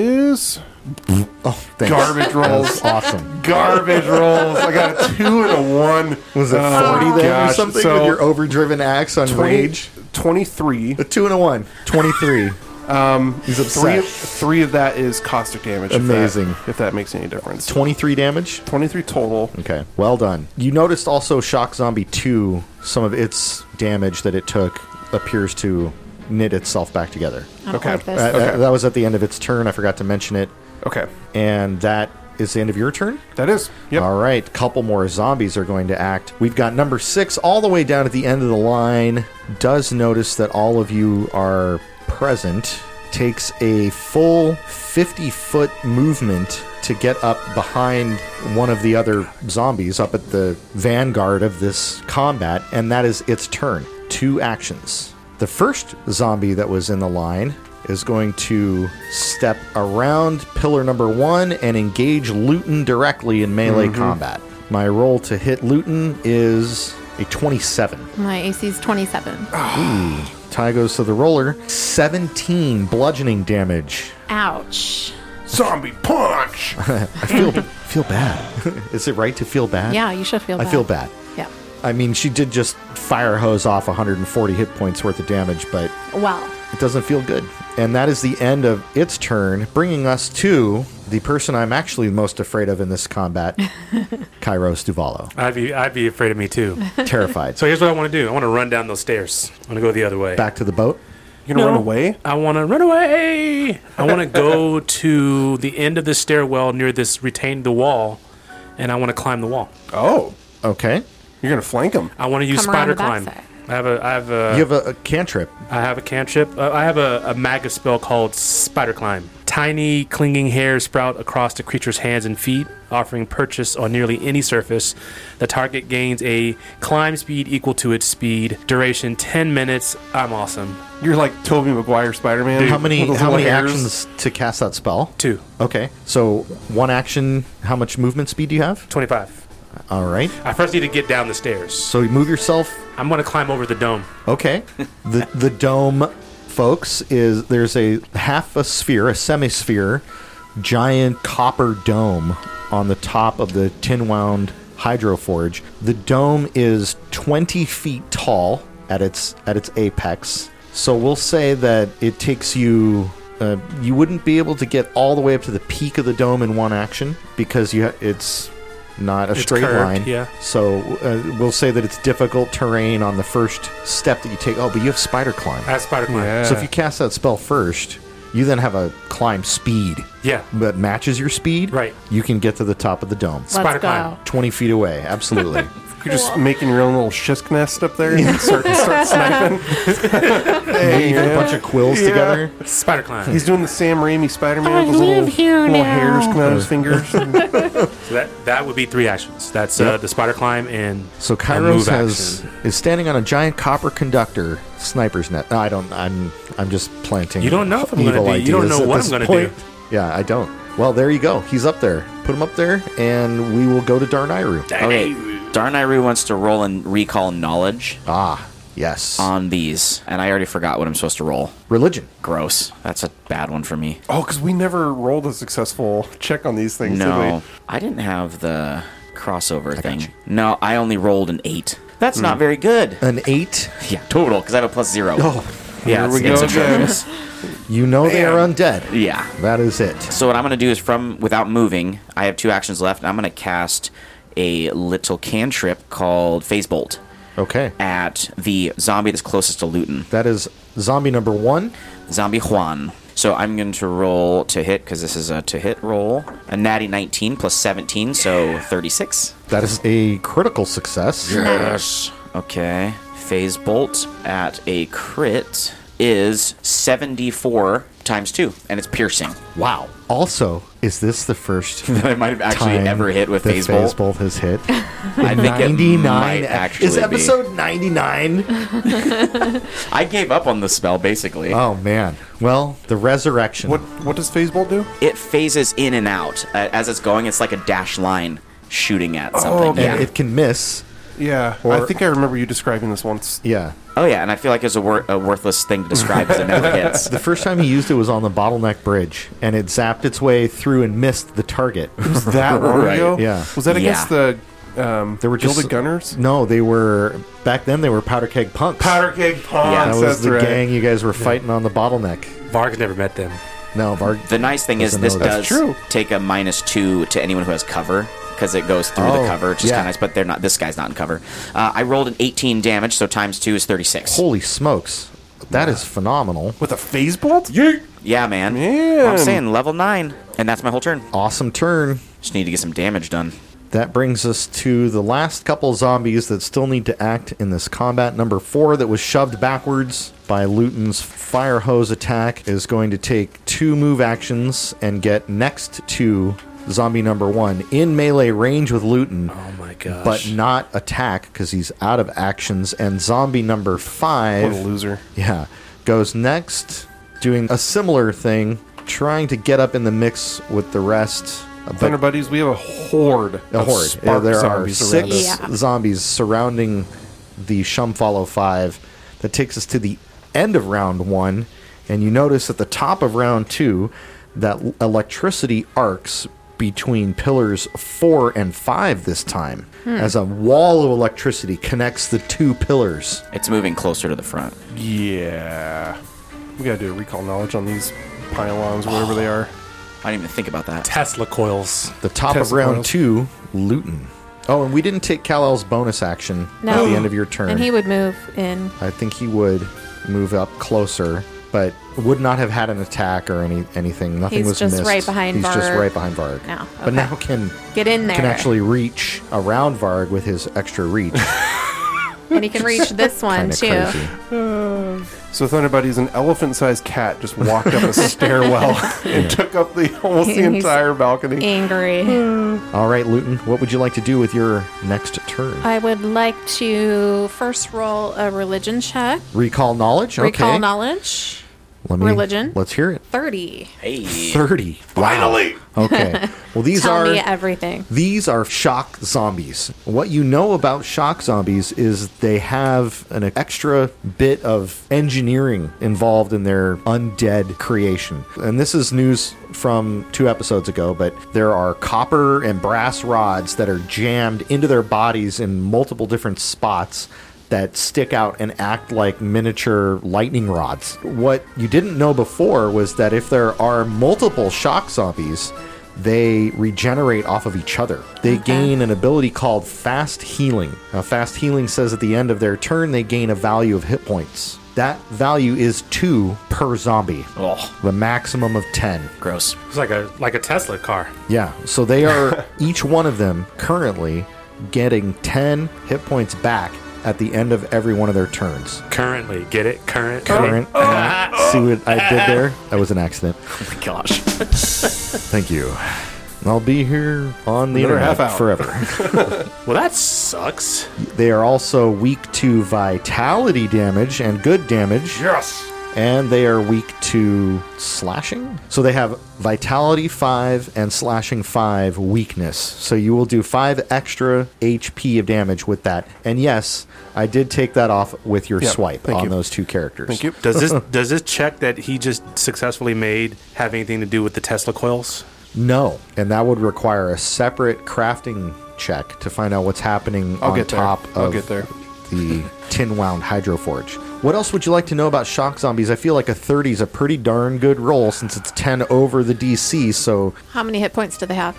Speaker 3: is
Speaker 2: Oh, thanks.
Speaker 3: garbage rolls.
Speaker 2: That's awesome.
Speaker 3: Garbage rolls. I got a 2 and a 1.
Speaker 2: Was it 40 then or
Speaker 3: gosh.
Speaker 2: something
Speaker 3: So,
Speaker 2: with your overdriven axe on
Speaker 3: 20
Speaker 2: rage?
Speaker 3: 23.
Speaker 2: A 2 and a 1. 23. He's upset.
Speaker 3: Three of that is caustic damage.
Speaker 2: Amazing.
Speaker 3: If that makes any difference.
Speaker 2: 23 damage?
Speaker 3: 23 total.
Speaker 2: Okay, well done. You noticed also Shock Zombie 2, some of its damage that it took appears to knit itself back together.
Speaker 5: I don't
Speaker 3: Okay.
Speaker 5: like this.
Speaker 2: That was at the end of its turn. I forgot to mention it.
Speaker 3: Okay.
Speaker 2: And that is the end of your turn?
Speaker 3: That is. Yep.
Speaker 2: All right, couple more zombies are going to act. We've got number 6 all the way down at the end of the line. Does notice that all of you are present. Takes a full 50-foot movement to get up behind one of the other zombies up at the vanguard of this combat, and that is its turn. 2 actions. The first zombie that was in the line is going to step around pillar number 1 and engage Luton directly in melee combat. My roll to hit Luton is a 27.
Speaker 5: My AC's 27.
Speaker 2: Tie goes to the roller. 17 bludgeoning damage.
Speaker 5: Ouch.
Speaker 3: Zombie punch.
Speaker 2: I feel bad. Is it right to feel bad?
Speaker 5: Yeah, you should feel bad.
Speaker 2: I feel bad.
Speaker 5: Yeah.
Speaker 2: I mean, she did just fire hose off 140 hit points worth of damage, but
Speaker 5: Well,
Speaker 2: it doesn't feel good. And that is the end of its turn, bringing us to the person I'm actually most afraid of in this combat, Kairos Duvalo.
Speaker 1: I'd be afraid of me too.
Speaker 2: Terrified.
Speaker 1: So here's what I want to do. I want to run down those stairs. I want to go the other way.
Speaker 2: Back to the boat.
Speaker 3: You're going to run away?
Speaker 1: I want to run away. I want to go to the end of the stairwell near this the wall, and I want to climb the wall.
Speaker 3: Oh.
Speaker 2: Okay.
Speaker 3: You're going to flank him.
Speaker 1: I want to use
Speaker 5: Come around
Speaker 1: spider
Speaker 5: the
Speaker 1: climb.
Speaker 5: backside.
Speaker 1: I have
Speaker 2: You have a cantrip.
Speaker 1: I have a cantrip. I have a maga spell called spider climb. Tiny clinging hairs sprout across the creature's hands and feet, offering purchase on nearly any surface. The target gains a climb speed equal to its speed. Duration 10 minutes. I'm awesome.
Speaker 3: You're like Tobey Maguire Spider-Man.
Speaker 2: How many
Speaker 3: with those little hairs.
Speaker 2: actions to cast that spell?
Speaker 1: 2.
Speaker 2: Okay, so one action. How much movement speed do you have?
Speaker 1: 25.
Speaker 2: All right.
Speaker 1: I first need to get down the stairs.
Speaker 2: So you move yourself.
Speaker 1: I'm going to climb over the dome.
Speaker 2: Okay. The dome, folks, is there's a half a sphere, a semisphere, giant copper dome on the top of the tin wound hydroforge. The dome is 20 feet tall at its apex. So we'll say that it takes you. You wouldn't be able to get all the way up to the peak of the dome in one action because it's not a
Speaker 1: It's
Speaker 2: straight
Speaker 1: curved,
Speaker 2: line.
Speaker 1: yeah.
Speaker 2: So we'll say that it's difficult terrain on the first step that you take. Oh, but you have spider climb.
Speaker 1: That's Spider Climb.
Speaker 3: Yeah.
Speaker 2: So if you cast that spell first, you then have a climb speed
Speaker 1: Yeah.
Speaker 2: that matches your speed.
Speaker 1: Right.
Speaker 2: You can get to the top of the dome.
Speaker 5: Let's
Speaker 1: Spider
Speaker 5: go.
Speaker 1: climb.
Speaker 2: 20 feet away. Absolutely.
Speaker 3: You're just making your own little shisk nest up there and start sniping.
Speaker 2: Weave a bunch of quills together.
Speaker 1: Spider Climb.
Speaker 3: He's doing the Sam Raimi Spider-Man with those little hairs coming out of his fingers.
Speaker 1: So that would be 3 actions. That's the Spider Climb and
Speaker 2: So
Speaker 1: a
Speaker 2: Kairos
Speaker 1: move action.
Speaker 2: is standing on a giant copper conductor sniper's net. No, I don't. I'm just planting.
Speaker 1: You don't know if I'm gonna
Speaker 2: evil
Speaker 1: do- you don't
Speaker 2: ideas
Speaker 1: know
Speaker 2: at
Speaker 1: what
Speaker 2: this
Speaker 1: I'm gonna
Speaker 2: point.
Speaker 1: do.
Speaker 2: Yeah, I don't. Well, there you go. He's up there. Put him up there, and we will go to Darnayru.
Speaker 4: Okay, Darnayru wants to roll and recall knowledge
Speaker 2: Ah, yes.
Speaker 4: on these, and I already forgot what I'm supposed to roll.
Speaker 2: Religion.
Speaker 4: Gross. That's a bad one for me.
Speaker 3: Oh, because we never rolled a successful check on these things,
Speaker 4: No,
Speaker 3: did
Speaker 4: I didn't have the crossover thing. No, I only rolled an 8. That's not very good.
Speaker 2: An 8.
Speaker 4: Yeah, total, because I have a +0.
Speaker 2: Oh,
Speaker 4: yeah,
Speaker 3: Here we
Speaker 4: it's
Speaker 3: go again.
Speaker 4: atrocious.
Speaker 2: you know they are undead.
Speaker 4: Yeah.
Speaker 2: That is it.
Speaker 4: So what I'm going to do is without moving, I have 2 actions left, and I'm going to cast a little cantrip called Phase Bolt
Speaker 2: Okay.
Speaker 4: at the zombie that's closest to Luton,
Speaker 2: That is zombie number 1.
Speaker 4: Zombie Juan. So I'm going to roll to hit, because this is a to hit roll. A natty 19 plus 17, so 36.
Speaker 2: That is a critical success.
Speaker 4: Yes. Okay. Phase Bolt at a crit is 74 times 2, and it's piercing.
Speaker 2: Wow. Also, is this the first
Speaker 4: That I might have actually
Speaker 2: time
Speaker 4: ever hit with
Speaker 2: that
Speaker 4: Phase Bolt.
Speaker 2: Bolt has hit?
Speaker 4: I think it
Speaker 2: 99.
Speaker 4: might actually
Speaker 2: Is episode 99?
Speaker 4: be. I gave up on the spell, basically.
Speaker 2: Oh, man. Well, the resurrection.
Speaker 3: What does Phase Bolt do?
Speaker 4: It phases in and out. As it's going, it's like a dash line shooting at something.
Speaker 3: okay.
Speaker 2: And it can miss.
Speaker 3: Yeah,
Speaker 2: Or-
Speaker 3: I think I remember you describing this once.
Speaker 2: Yeah.
Speaker 4: Oh, yeah, and I feel like it's a worthless thing to describe because it never hits.
Speaker 2: The first time he used it was on the bottleneck bridge, and it zapped its way through and missed the target.
Speaker 3: Was that long
Speaker 4: Right.
Speaker 3: ago?
Speaker 2: Yeah.
Speaker 3: Was that against the
Speaker 2: They were
Speaker 3: Gilded
Speaker 2: just
Speaker 3: Gunners?
Speaker 2: No, they were back then. They were Powder Keg Punks.
Speaker 3: Powder Keg Punks.
Speaker 4: Yeah,
Speaker 2: That was
Speaker 3: that's
Speaker 2: the
Speaker 3: right.
Speaker 2: gang you guys were fighting on the bottleneck.
Speaker 1: Varg's never met them.
Speaker 2: No, Varg.
Speaker 4: The nice thing is
Speaker 2: Doesn't
Speaker 4: this
Speaker 2: know that.
Speaker 4: does
Speaker 3: That's true.
Speaker 4: take a -2 to anyone who has cover because it goes through
Speaker 2: Oh,
Speaker 4: the cover, which is
Speaker 2: yeah.
Speaker 4: kind of nice, but they're not. This guy's not in cover. I rolled an 18 damage, so times 2 is 36.
Speaker 2: Holy smokes. That is phenomenal.
Speaker 3: With a Phase Bolt?
Speaker 4: Yeah, man.
Speaker 3: Man.
Speaker 4: I'm saying level 9, and that's my whole turn.
Speaker 2: Awesome turn.
Speaker 4: Just need to get some damage done.
Speaker 2: That brings us to the last couple zombies that still need to act in this combat. Number 4 that was shoved backwards by Luton's fire hose attack is going to take 2 move actions and get next to zombie number 1 in melee range with Luton,
Speaker 1: Oh my gosh.
Speaker 2: but not attack because he's out of actions. And zombie number
Speaker 3: What
Speaker 2: 5
Speaker 3: a loser.
Speaker 2: yeah, goes next, doing a similar thing, trying to get up in the mix with the rest.
Speaker 3: Thunder Buddies, we have a horde.
Speaker 2: A
Speaker 3: of
Speaker 2: horde.
Speaker 3: spark
Speaker 2: There are
Speaker 3: zombies around
Speaker 2: 6
Speaker 3: us.
Speaker 5: Yeah.
Speaker 2: zombies surrounding the Shumfollow 5. That takes us to the end of round 1. And you notice at the top of round 2 that electricity arcs between pillars 4 and 5 this time. As a wall of electricity connects the 2 pillars.
Speaker 4: It's moving closer to the front.
Speaker 3: Yeah. We gotta do a recall knowledge on these pylons, whatever they are.
Speaker 4: I didn't even think about that.
Speaker 1: Tesla coils.
Speaker 2: The top of
Speaker 3: Tesla
Speaker 2: round
Speaker 3: coils.
Speaker 2: 2, Luton. Oh, and we didn't take Kal-El's bonus action
Speaker 5: No.
Speaker 2: at the end of your turn.
Speaker 5: And he would move in.
Speaker 2: I think he would move up closer, but would not have had an attack or anything. Nothing
Speaker 5: He's
Speaker 2: was
Speaker 5: just
Speaker 2: missed.
Speaker 5: right behind
Speaker 2: He's just
Speaker 5: Varg.
Speaker 2: right behind Varg.
Speaker 5: No,
Speaker 2: But
Speaker 5: okay.
Speaker 2: now can
Speaker 5: Get in there.
Speaker 2: actually reach around Varg with his extra reach.
Speaker 5: And he can reach this one
Speaker 2: Kinda
Speaker 5: too.
Speaker 2: crazy.
Speaker 3: So Thunder Buddies, an elephant-sized cat just walked up a stairwell and took up almost the
Speaker 5: He's
Speaker 3: entire balcony.
Speaker 5: Angry.
Speaker 2: All right, Luton, what would you like to do with your next turn?
Speaker 5: I would like to first roll a religion check.
Speaker 2: Recall knowledge? Okay.
Speaker 5: Recall knowledge. Religion.
Speaker 2: Let's hear it.
Speaker 5: 30.
Speaker 4: Hey.
Speaker 2: 30. Finally. Okay. Well, these
Speaker 5: Tell me
Speaker 2: are
Speaker 5: everything.
Speaker 2: these are shock zombies. What you know about shock zombies is they have an extra bit of engineering involved in their undead creation. And this is news from 2 episodes ago, but there are copper and brass rods that are jammed into their bodies in multiple different spots that stick out and act like miniature lightning rods. What you didn't know before was that if there are multiple shock zombies, they regenerate off of each other. They gain an ability called Fast Healing. Now, Fast Healing says at the end of their turn, they gain a value of hit points. That value is 2 per zombie.
Speaker 4: Oh,
Speaker 2: The maximum of 10.
Speaker 4: gross.
Speaker 1: It's like a Tesla car.
Speaker 2: Yeah, so they are, each one of them currently getting 10 hit points back at the end of every one of their turns.
Speaker 1: Currently, get it? Current.
Speaker 2: See what I did there? That was an accident.
Speaker 4: Oh my gosh.
Speaker 2: Thank you. I'll be here on the
Speaker 3: Another
Speaker 2: internet
Speaker 3: half hour.
Speaker 2: forever.
Speaker 1: Well, that sucks.
Speaker 2: They are also weak to vitality damage and good damage.
Speaker 3: Yes.
Speaker 2: And they are weak to slashing. So they have vitality 5 and slashing 5 weakness. So you will do 5 extra HP of damage with that. And yes, I did take that off with your
Speaker 3: Yep,
Speaker 2: swipe
Speaker 3: thank
Speaker 2: on
Speaker 3: you.
Speaker 2: those 2 characters.
Speaker 3: Thank you.
Speaker 1: Does this check that he just successfully made have anything to do with the Tesla coils?
Speaker 2: No, and that would require a separate crafting check to find out what's happening
Speaker 3: I'll
Speaker 2: on
Speaker 3: get there.
Speaker 2: top
Speaker 3: I'll
Speaker 2: of
Speaker 3: get there.
Speaker 2: the tin wound hydroforge. What else would you like to know about shock zombies? I feel like a 30 is a pretty darn good roll since it's 10 over the DC, so
Speaker 5: How many hit points do they have?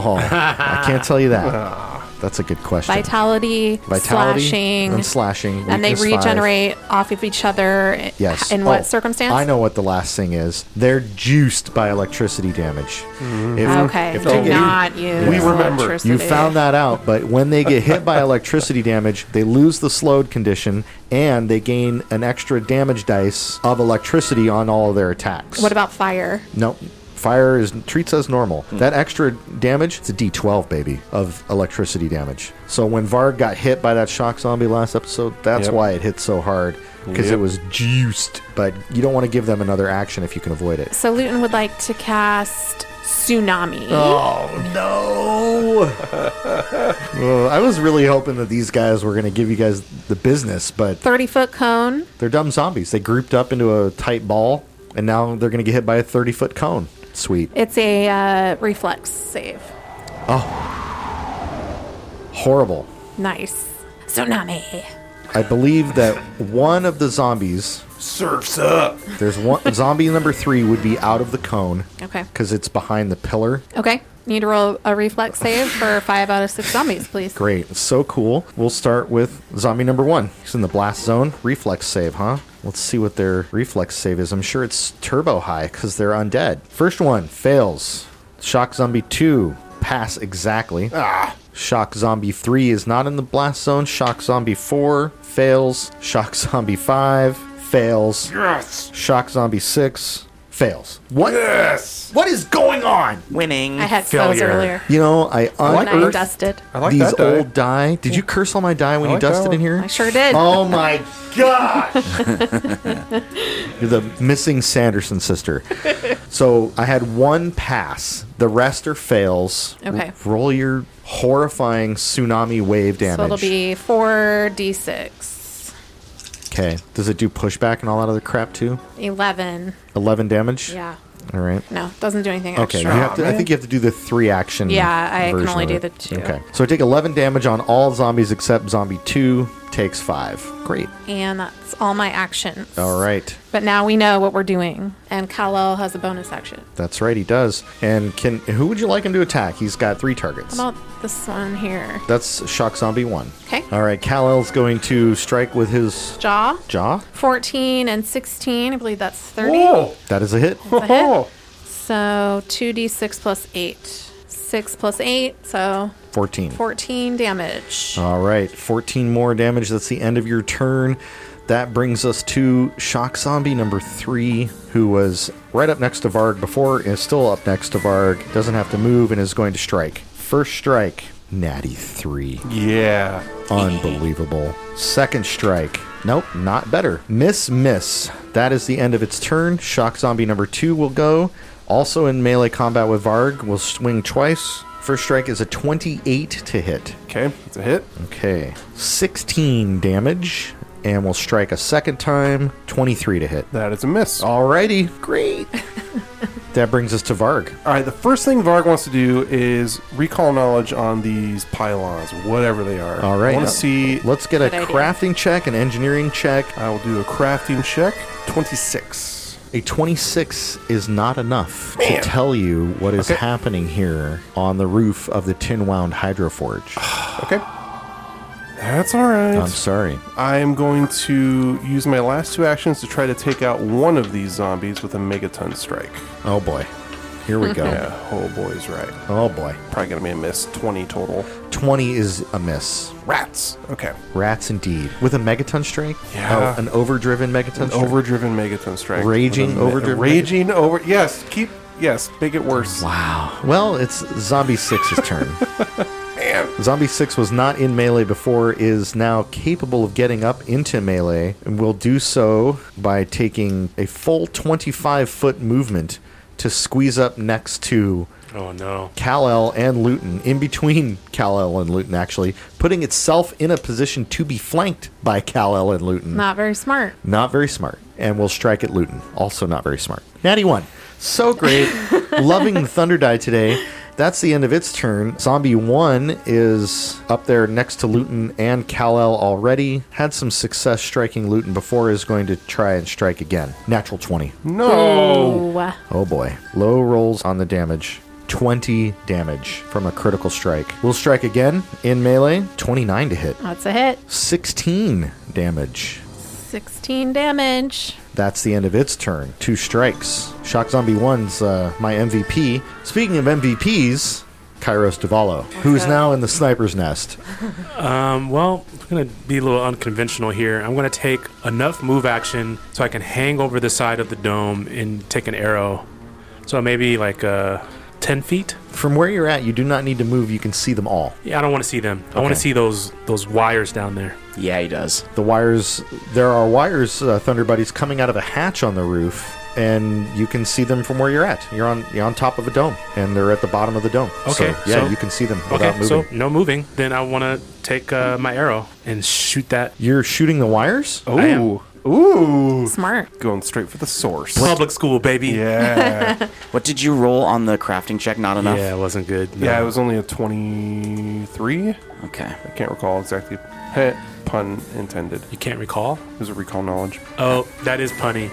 Speaker 2: I can't tell you that. That's a good question.
Speaker 5: Vitality, slashing,
Speaker 2: and slashing.
Speaker 5: and they
Speaker 2: weakness 5.
Speaker 5: regenerate off of each other.
Speaker 2: Yes.
Speaker 5: In
Speaker 2: Oh,
Speaker 5: what circumstance?
Speaker 2: I know what the last thing is. They're juiced by electricity damage. If-
Speaker 5: Okay.
Speaker 2: if
Speaker 5: Do
Speaker 2: they get-
Speaker 5: not use
Speaker 3: We remember.
Speaker 5: electricity.
Speaker 2: You found that out, but when they get hit by electricity damage, they lose the slowed condition and they gain an extra damage dice of electricity on all of their attacks.
Speaker 5: What about fire?
Speaker 2: No. Fire treats as normal. That extra damage, it's a D12, baby, of electricity damage. So when Varg got hit by that shock zombie last episode, that's
Speaker 3: Yep.
Speaker 2: why it hit so hard, because it
Speaker 3: Yep.
Speaker 2: was juiced. But you don't want to give them another action if you can avoid it.
Speaker 5: So Luton would like to cast Tsunami.
Speaker 2: Oh no! Well, I was really hoping that these guys were going to give you guys the business, but
Speaker 5: 30-foot cone.
Speaker 2: they're dumb zombies. They grouped up into a tight ball, and now they're going to get hit by a 30-foot cone. Sweet.
Speaker 5: It's a reflex save.
Speaker 2: Horrible.
Speaker 5: Nice. Tsunami.
Speaker 2: I believe that one of the zombies,
Speaker 3: Surf's up.
Speaker 2: there's one zombie number 3 would be out of the cone
Speaker 5: Okay.
Speaker 2: because it's behind the pillar.
Speaker 5: Okay. Need to roll a reflex save for 5 out of 6 zombies, please.
Speaker 2: Great. So cool. We'll start with zombie number 1. He's in the blast zone. Reflex save, huh? Let's see what their reflex save is. I'm sure it's turbo high because they're undead. First one fails. Shock zombie 2 pass exactly. Shock zombie 3 is not in the blast zone. Shock zombie 4 fails. Shock zombie 5 fails.
Speaker 3: Yes.
Speaker 2: Shock zombie 6 fails. What?
Speaker 3: Yes.
Speaker 2: What is going on?
Speaker 4: Winning.
Speaker 5: I had those
Speaker 1: Failure.
Speaker 5: earlier.
Speaker 2: You know, I
Speaker 5: When I
Speaker 2: unearthed
Speaker 5: dusted.
Speaker 3: I like
Speaker 2: these
Speaker 3: that die.
Speaker 2: old die. Did you curse all my die when
Speaker 3: I
Speaker 2: you
Speaker 3: like that
Speaker 2: dusted in
Speaker 3: one.
Speaker 2: here?
Speaker 5: I sure did.
Speaker 2: Oh my god! You're the missing Sanderson sister. So I had one pass. The rest are fails.
Speaker 5: Okay.
Speaker 2: Roll your horrifying tsunami wave damage.
Speaker 5: So it'll be 4d6.
Speaker 2: Okay. Does it do pushback and all that other crap too?
Speaker 5: 11.
Speaker 2: 11 damage?
Speaker 5: Yeah.
Speaker 2: All right.
Speaker 5: No, doesn't do anything
Speaker 2: Okay,
Speaker 5: extra.
Speaker 2: you have to, I think you have to do the 3 action.
Speaker 5: Yeah, I can
Speaker 2: version
Speaker 5: only
Speaker 2: of
Speaker 5: do
Speaker 2: it.
Speaker 5: the 2.
Speaker 2: Okay, so I take 11 damage on all zombies except zombie 2 takes 5. Great.
Speaker 5: And that's all my actions.
Speaker 2: All right,
Speaker 5: But now we know what we're doing. And Kal-El has a bonus action.
Speaker 2: that's right. He does. And who would you like him to attack? He's got 3 targets.
Speaker 5: How about this one here?
Speaker 2: That's shock zombie 1.
Speaker 5: Okay.
Speaker 2: All right, Kal-El's going to strike with his
Speaker 5: Jaw.
Speaker 2: jaw.
Speaker 5: 14 and 16. I believe that's 30.
Speaker 3: Whoa.
Speaker 2: That is a hit.
Speaker 5: That's a hit. So 2d6 plus 8. 6 plus 8, so
Speaker 2: 14.
Speaker 5: 14 damage.
Speaker 2: All right, 14 more damage. That's the end of your turn. That brings us to shock zombie number 3, who was right up next to Varg before, is still up next to Varg, doesn't have to move, and is going to strike. First strike, natty 3.
Speaker 3: Yeah.
Speaker 2: Unbelievable. Second strike. Nope, not better. Miss. That is the end of its turn. Shock zombie number 2 will go. Also in melee combat with Varg, will swing twice. First strike is a 28 to hit.
Speaker 3: Okay, it's a hit.
Speaker 2: Okay. 16 damage. And we'll strike a second time. 23 to hit.
Speaker 3: That is a miss.
Speaker 2: Alrighty. Great. That brings us to Varg.
Speaker 3: All right, the first thing Varg wants to do is recall knowledge on these pylons, whatever they are.
Speaker 2: All right.
Speaker 3: I want to see.
Speaker 2: Let's get a
Speaker 5: Good idea.
Speaker 2: crafting check, an engineering check.
Speaker 3: I will do a crafting check. 26.
Speaker 2: A 26 is not enough to
Speaker 3: Man.
Speaker 2: tell you what is
Speaker 3: Okay.
Speaker 2: happening here on the roof of the Tin Wound Hydroforge.
Speaker 3: Okay. That's all right.
Speaker 2: I'm sorry.
Speaker 3: I am going to use my last 2 actions to try to take out one of these zombies with a megaton strike.
Speaker 2: Oh boy. Here we go.
Speaker 3: Yeah, oh boy's right.
Speaker 2: Oh boy.
Speaker 3: Probably gonna be a miss. 20 total.
Speaker 2: 20 is a miss.
Speaker 3: Rats. Okay.
Speaker 2: Rats indeed. With a megaton strike?
Speaker 3: Yeah.
Speaker 2: Oh, an overdriven megaton
Speaker 3: An
Speaker 2: strike?
Speaker 3: overdriven megaton strike.
Speaker 2: Raging
Speaker 3: With a
Speaker 2: overdriven
Speaker 3: Raging over. Yes. Yes. Make it worse.
Speaker 2: Wow. Well, it's Zombie 6's turn.
Speaker 3: Man.
Speaker 2: Zombie 6 was not in melee before, is now capable of getting up into melee, and will do so by taking a full 25-foot movement to squeeze up next to
Speaker 1: Oh no.
Speaker 2: Kal-El and Luton, in between Kal-El and Luton, actually, putting itself in a position to be flanked by Kal-El and Luton.
Speaker 5: Not very smart.
Speaker 2: Not very smart. And will strike at Luton. Also not very smart. Natty 1. So great. Loving the Thunder Die today. That's the end of its turn. Zombie 1 is up there next to Luton and Kal-El already. Had some success striking Luton before, is going to try and strike again. Natural 20.
Speaker 3: No.
Speaker 5: Oh.
Speaker 2: Oh boy. Low rolls on the damage. 20 damage from a critical strike. We'll strike again in melee. 29 to hit.
Speaker 5: That's a hit.
Speaker 2: 16 damage.
Speaker 5: 16 damage.
Speaker 2: That's the end of its turn. 2 strikes. Shock Zombie 1's my MVP. Speaking of MVPs, Kairos Davalo, who's now in the sniper's nest.
Speaker 1: Well, I'm going to be a little unconventional here. I'm going to take enough move action so I can hang over the side of the dome and take an arrow. So maybe like 10 feet?
Speaker 2: From where you're at, you do not need to move. You can see them all.
Speaker 1: Yeah, I don't want to see them. I want
Speaker 2: Okay.
Speaker 1: to see those wires down there.
Speaker 4: Yeah, he does.
Speaker 2: The wires, there are wires, Thunder Buddies, coming out of a hatch on the roof, and you can see them from where you're at. You're on top of a dome, and they're at the bottom of the dome.
Speaker 1: Okay,
Speaker 2: So, yeah,
Speaker 1: so-
Speaker 2: you can see them without
Speaker 1: Okay,
Speaker 2: moving.
Speaker 1: so no moving. Then I want to take my arrow and shoot that.
Speaker 2: You're shooting the wires?
Speaker 1: I am.
Speaker 3: Ooh. Ooh.
Speaker 5: Smart.
Speaker 3: Going straight for the source.
Speaker 1: Public school, baby.
Speaker 3: Yeah.
Speaker 4: What did you roll on the crafting check? Not enough?
Speaker 1: Yeah, it wasn't good. No.
Speaker 3: Yeah, it was only a 23.
Speaker 4: Okay.
Speaker 3: I can't recall exactly. Heh, pun intended.
Speaker 1: You can't recall?
Speaker 3: It was a recall knowledge.
Speaker 1: Oh, that is punny.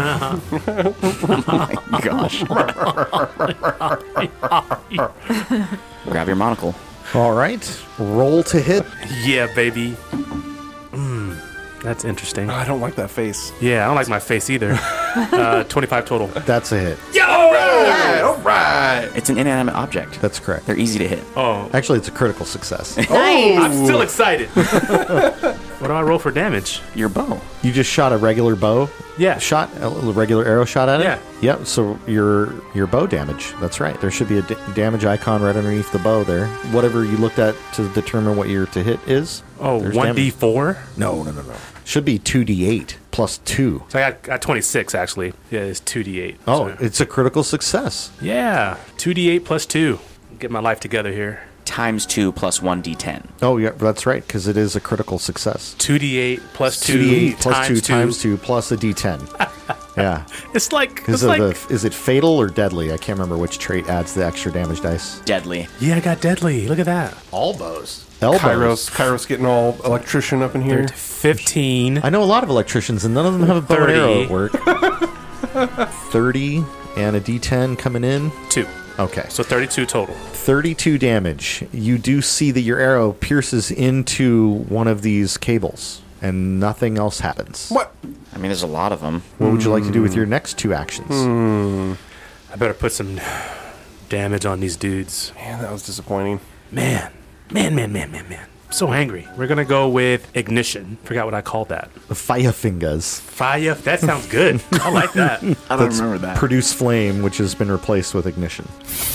Speaker 4: Gosh. Grab your monocle.
Speaker 2: All right. Roll to hit.
Speaker 1: Yeah, baby. That's interesting.
Speaker 3: I don't like that face.
Speaker 1: Yeah, I don't like my face either. 25 total.
Speaker 2: That's a hit.
Speaker 3: All right.
Speaker 4: It's an inanimate object.
Speaker 2: That's correct.
Speaker 4: They're easy to hit.
Speaker 1: Oh,
Speaker 2: Actually, it's a critical success.
Speaker 5: Nice.
Speaker 1: I'm still excited. What do I roll for damage?
Speaker 4: Your bow.
Speaker 2: You just shot a regular bow
Speaker 1: Yeah.
Speaker 2: shot, a regular arrow shot at it?
Speaker 1: Yeah.
Speaker 2: Yep, so your bow damage. That's right. There should be a damage icon right underneath the bow there. Whatever you looked at to determine what your to hit is.
Speaker 1: Oh,
Speaker 2: there's
Speaker 1: 1d4?
Speaker 2: No. Should be 2d8 plus 2.
Speaker 1: So I got 26, actually. Yeah, it's 2d8.
Speaker 2: Oh,
Speaker 1: So-
Speaker 2: it's a critical success.
Speaker 1: yeah. 2d8 plus 2. Get my life together here.
Speaker 4: Times 2 plus 1d10.
Speaker 2: Oh, yeah, that's right, because it is a critical success.
Speaker 1: 2d8 plus 2
Speaker 2: 2d8 plus
Speaker 1: times
Speaker 2: 2
Speaker 1: 2
Speaker 2: times 2 plus a d10. Yeah.
Speaker 1: It's like,
Speaker 2: Is
Speaker 1: it's like
Speaker 2: it fatal or deadly? I can't remember which trait adds the extra damage dice.
Speaker 4: Deadly.
Speaker 1: yeah, I got deadly. Look at that.
Speaker 2: All bows. Elbows.
Speaker 3: Kairos getting all electrician up in here.
Speaker 1: 15.
Speaker 2: I know a lot of electricians, and none of them have a bow and
Speaker 1: 30.
Speaker 2: arrow at work. 30 and a d10 coming in.
Speaker 1: 2.
Speaker 2: Okay.
Speaker 1: So 32 total.
Speaker 2: 32 damage. You do see that your arrow pierces into one of these cables, and nothing else happens.
Speaker 3: What?
Speaker 4: I mean, there's a lot of them.
Speaker 2: What would you like to do with your next 2 actions?
Speaker 1: I better put some damage on these dudes.
Speaker 3: Man, that was disappointing.
Speaker 1: Man. so angry. We're going to go with Ignition. Forgot what I called that.
Speaker 2: Fire fingers.
Speaker 1: Fire. That sounds good. I like that.
Speaker 4: I don't remember that.
Speaker 2: Produce flame, which has been replaced with ignition.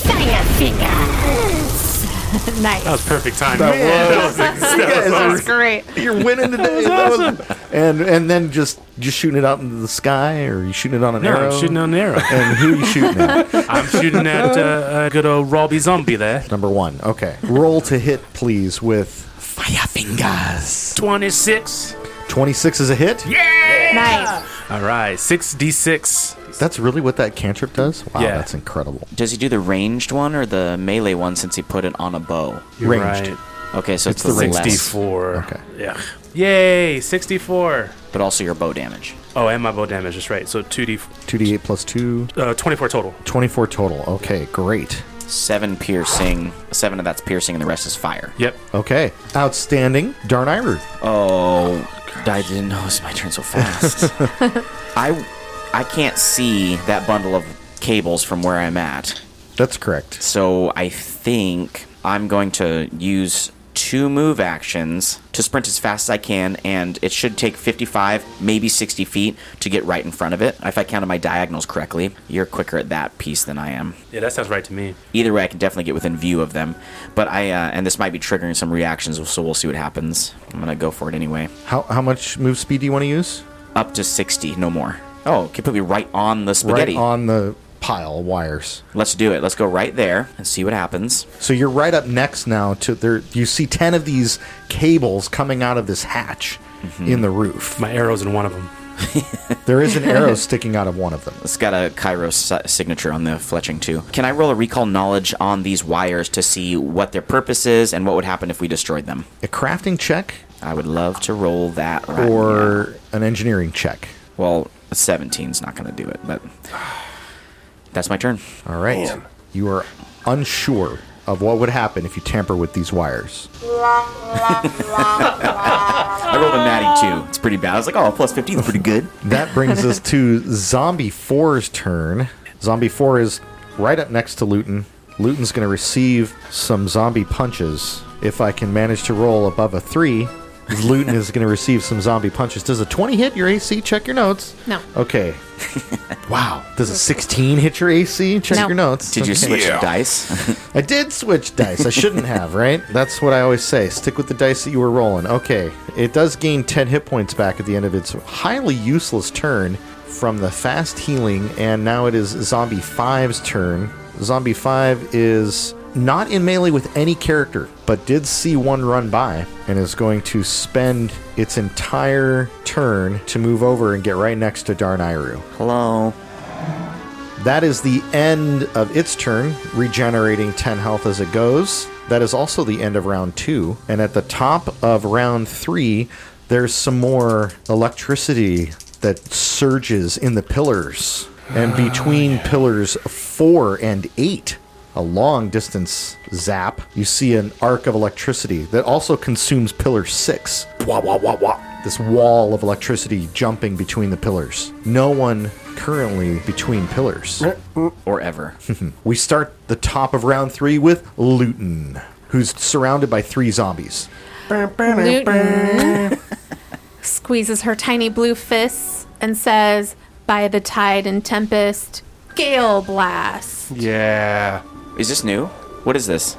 Speaker 5: Nice.
Speaker 1: That was perfect timing.
Speaker 5: That was great.
Speaker 2: You're winning today. That was and then just shooting it out into the sky, or you shooting it on an
Speaker 1: No,
Speaker 2: arrow?
Speaker 1: I'm shooting on an arrow.
Speaker 2: And who are you shooting at?
Speaker 1: I'm shooting at good old Robbie Zombie there.
Speaker 2: Number 1. Okay. Roll to hit, please, with fire fingers.
Speaker 1: 26.
Speaker 2: 26 is a hit?
Speaker 5: Nice.
Speaker 1: All right, 6d6.
Speaker 2: That's really what that cantrip does? Wow,
Speaker 1: Yeah.
Speaker 2: that's incredible.
Speaker 4: Does he do the ranged one or the melee one since he put it on a bow?
Speaker 1: You're
Speaker 2: Ranged.
Speaker 1: right.
Speaker 4: Okay, so it's
Speaker 2: the
Speaker 4: the
Speaker 2: ranged.
Speaker 4: less,
Speaker 1: 64.
Speaker 2: Okay.
Speaker 1: Yeah. Yay, 64.
Speaker 4: but also your bow damage.
Speaker 1: Oh, and my bow damage, that's right. So
Speaker 2: 2d8 plus 2.
Speaker 1: 24 total.
Speaker 2: 24 total. Okay, great.
Speaker 4: 7 piercing. 7 of that's piercing, and the rest is fire.
Speaker 1: Yep.
Speaker 2: Okay. Outstanding. Darnayru.
Speaker 4: Oh, I didn't know it was my turn so fast. I can't see that bundle of cables from where I'm at.
Speaker 2: That's correct.
Speaker 4: So I think I'm going to use 2 move actions to sprint as fast as I can, and it should take 55, maybe 60 feet to get right in front of it. If I counted my diagonals correctly, you're quicker at that piece than I am.
Speaker 1: Yeah, that sounds right to me.
Speaker 4: Either way, I can definitely get within view of them. But and this might be triggering some reactions, so we'll see what happens. I'm going to go for it anyway.
Speaker 2: How much move speed do you want to use?
Speaker 4: Up to 60, no more. Oh, completely right on the spaghetti.
Speaker 2: Right on the pile of wires.
Speaker 4: Let's do it. Let's go right there and see what happens.
Speaker 2: So you're right up next now to there. You see 10 of these cables coming out of this hatch in the roof.
Speaker 1: My arrow's in one of them.
Speaker 2: There is an arrow sticking out of one of them.
Speaker 4: It's got a Kairos signature on the fletching too. Can I roll a recall knowledge on these wires to see what their purpose is and what would happen if we destroyed them?
Speaker 2: A crafting check
Speaker 4: I would love to roll that right now.
Speaker 2: or an engineering check.
Speaker 4: Well, a 17's not going to do it, but that's my turn.
Speaker 2: All right.
Speaker 3: Man.
Speaker 2: You are unsure of what would happen if you tamper with these wires.
Speaker 4: I rolled a natty too. It's pretty bad. I was like, oh, plus 15 is pretty good.
Speaker 2: That brings us to Zombie 4's turn. Zombie 4 is right up next to Luton. Luton's going to receive some zombie punches. If I can manage to roll above a 3, Luton is going to receive some zombie punches. Does a 20 hit your AC? Check your notes.
Speaker 5: No.
Speaker 2: Okay. Wow. Does a 16 hit your AC? Check
Speaker 5: No.
Speaker 2: your notes.
Speaker 4: Did you
Speaker 2: Okay.
Speaker 4: switch dice?
Speaker 2: I did switch dice. I shouldn't have, right? That's what I always say. Stick with the dice that you were rolling. Okay. It does gain 10 hit points back at the end of its highly useless turn from the fast healing, and now it is Zombie 5's turn. Zombie 5 is not in melee with any character, but did see one run by and is going to spend its entire turn to move over and get right next to Darnayru.
Speaker 4: Hello.
Speaker 2: That is the end of its turn, regenerating 10 health as it goes. That is also the end of round 2. And at the top of round 3, there's some more electricity that surges in the pillars. And between pillars 4 and 8, a long distance zap, you see an arc of electricity that also consumes pillar 6. Wah, wah, wah, wah. This wall of electricity jumping between the pillars. No one currently between pillars.
Speaker 4: Or ever.
Speaker 2: We start the top of round 3 with Luton, who's surrounded by 3 zombies.
Speaker 5: Luton squeezes her tiny blue fists and says, "By the tide and tempest, gale blast."
Speaker 3: Yeah.
Speaker 4: Is this new? What is this?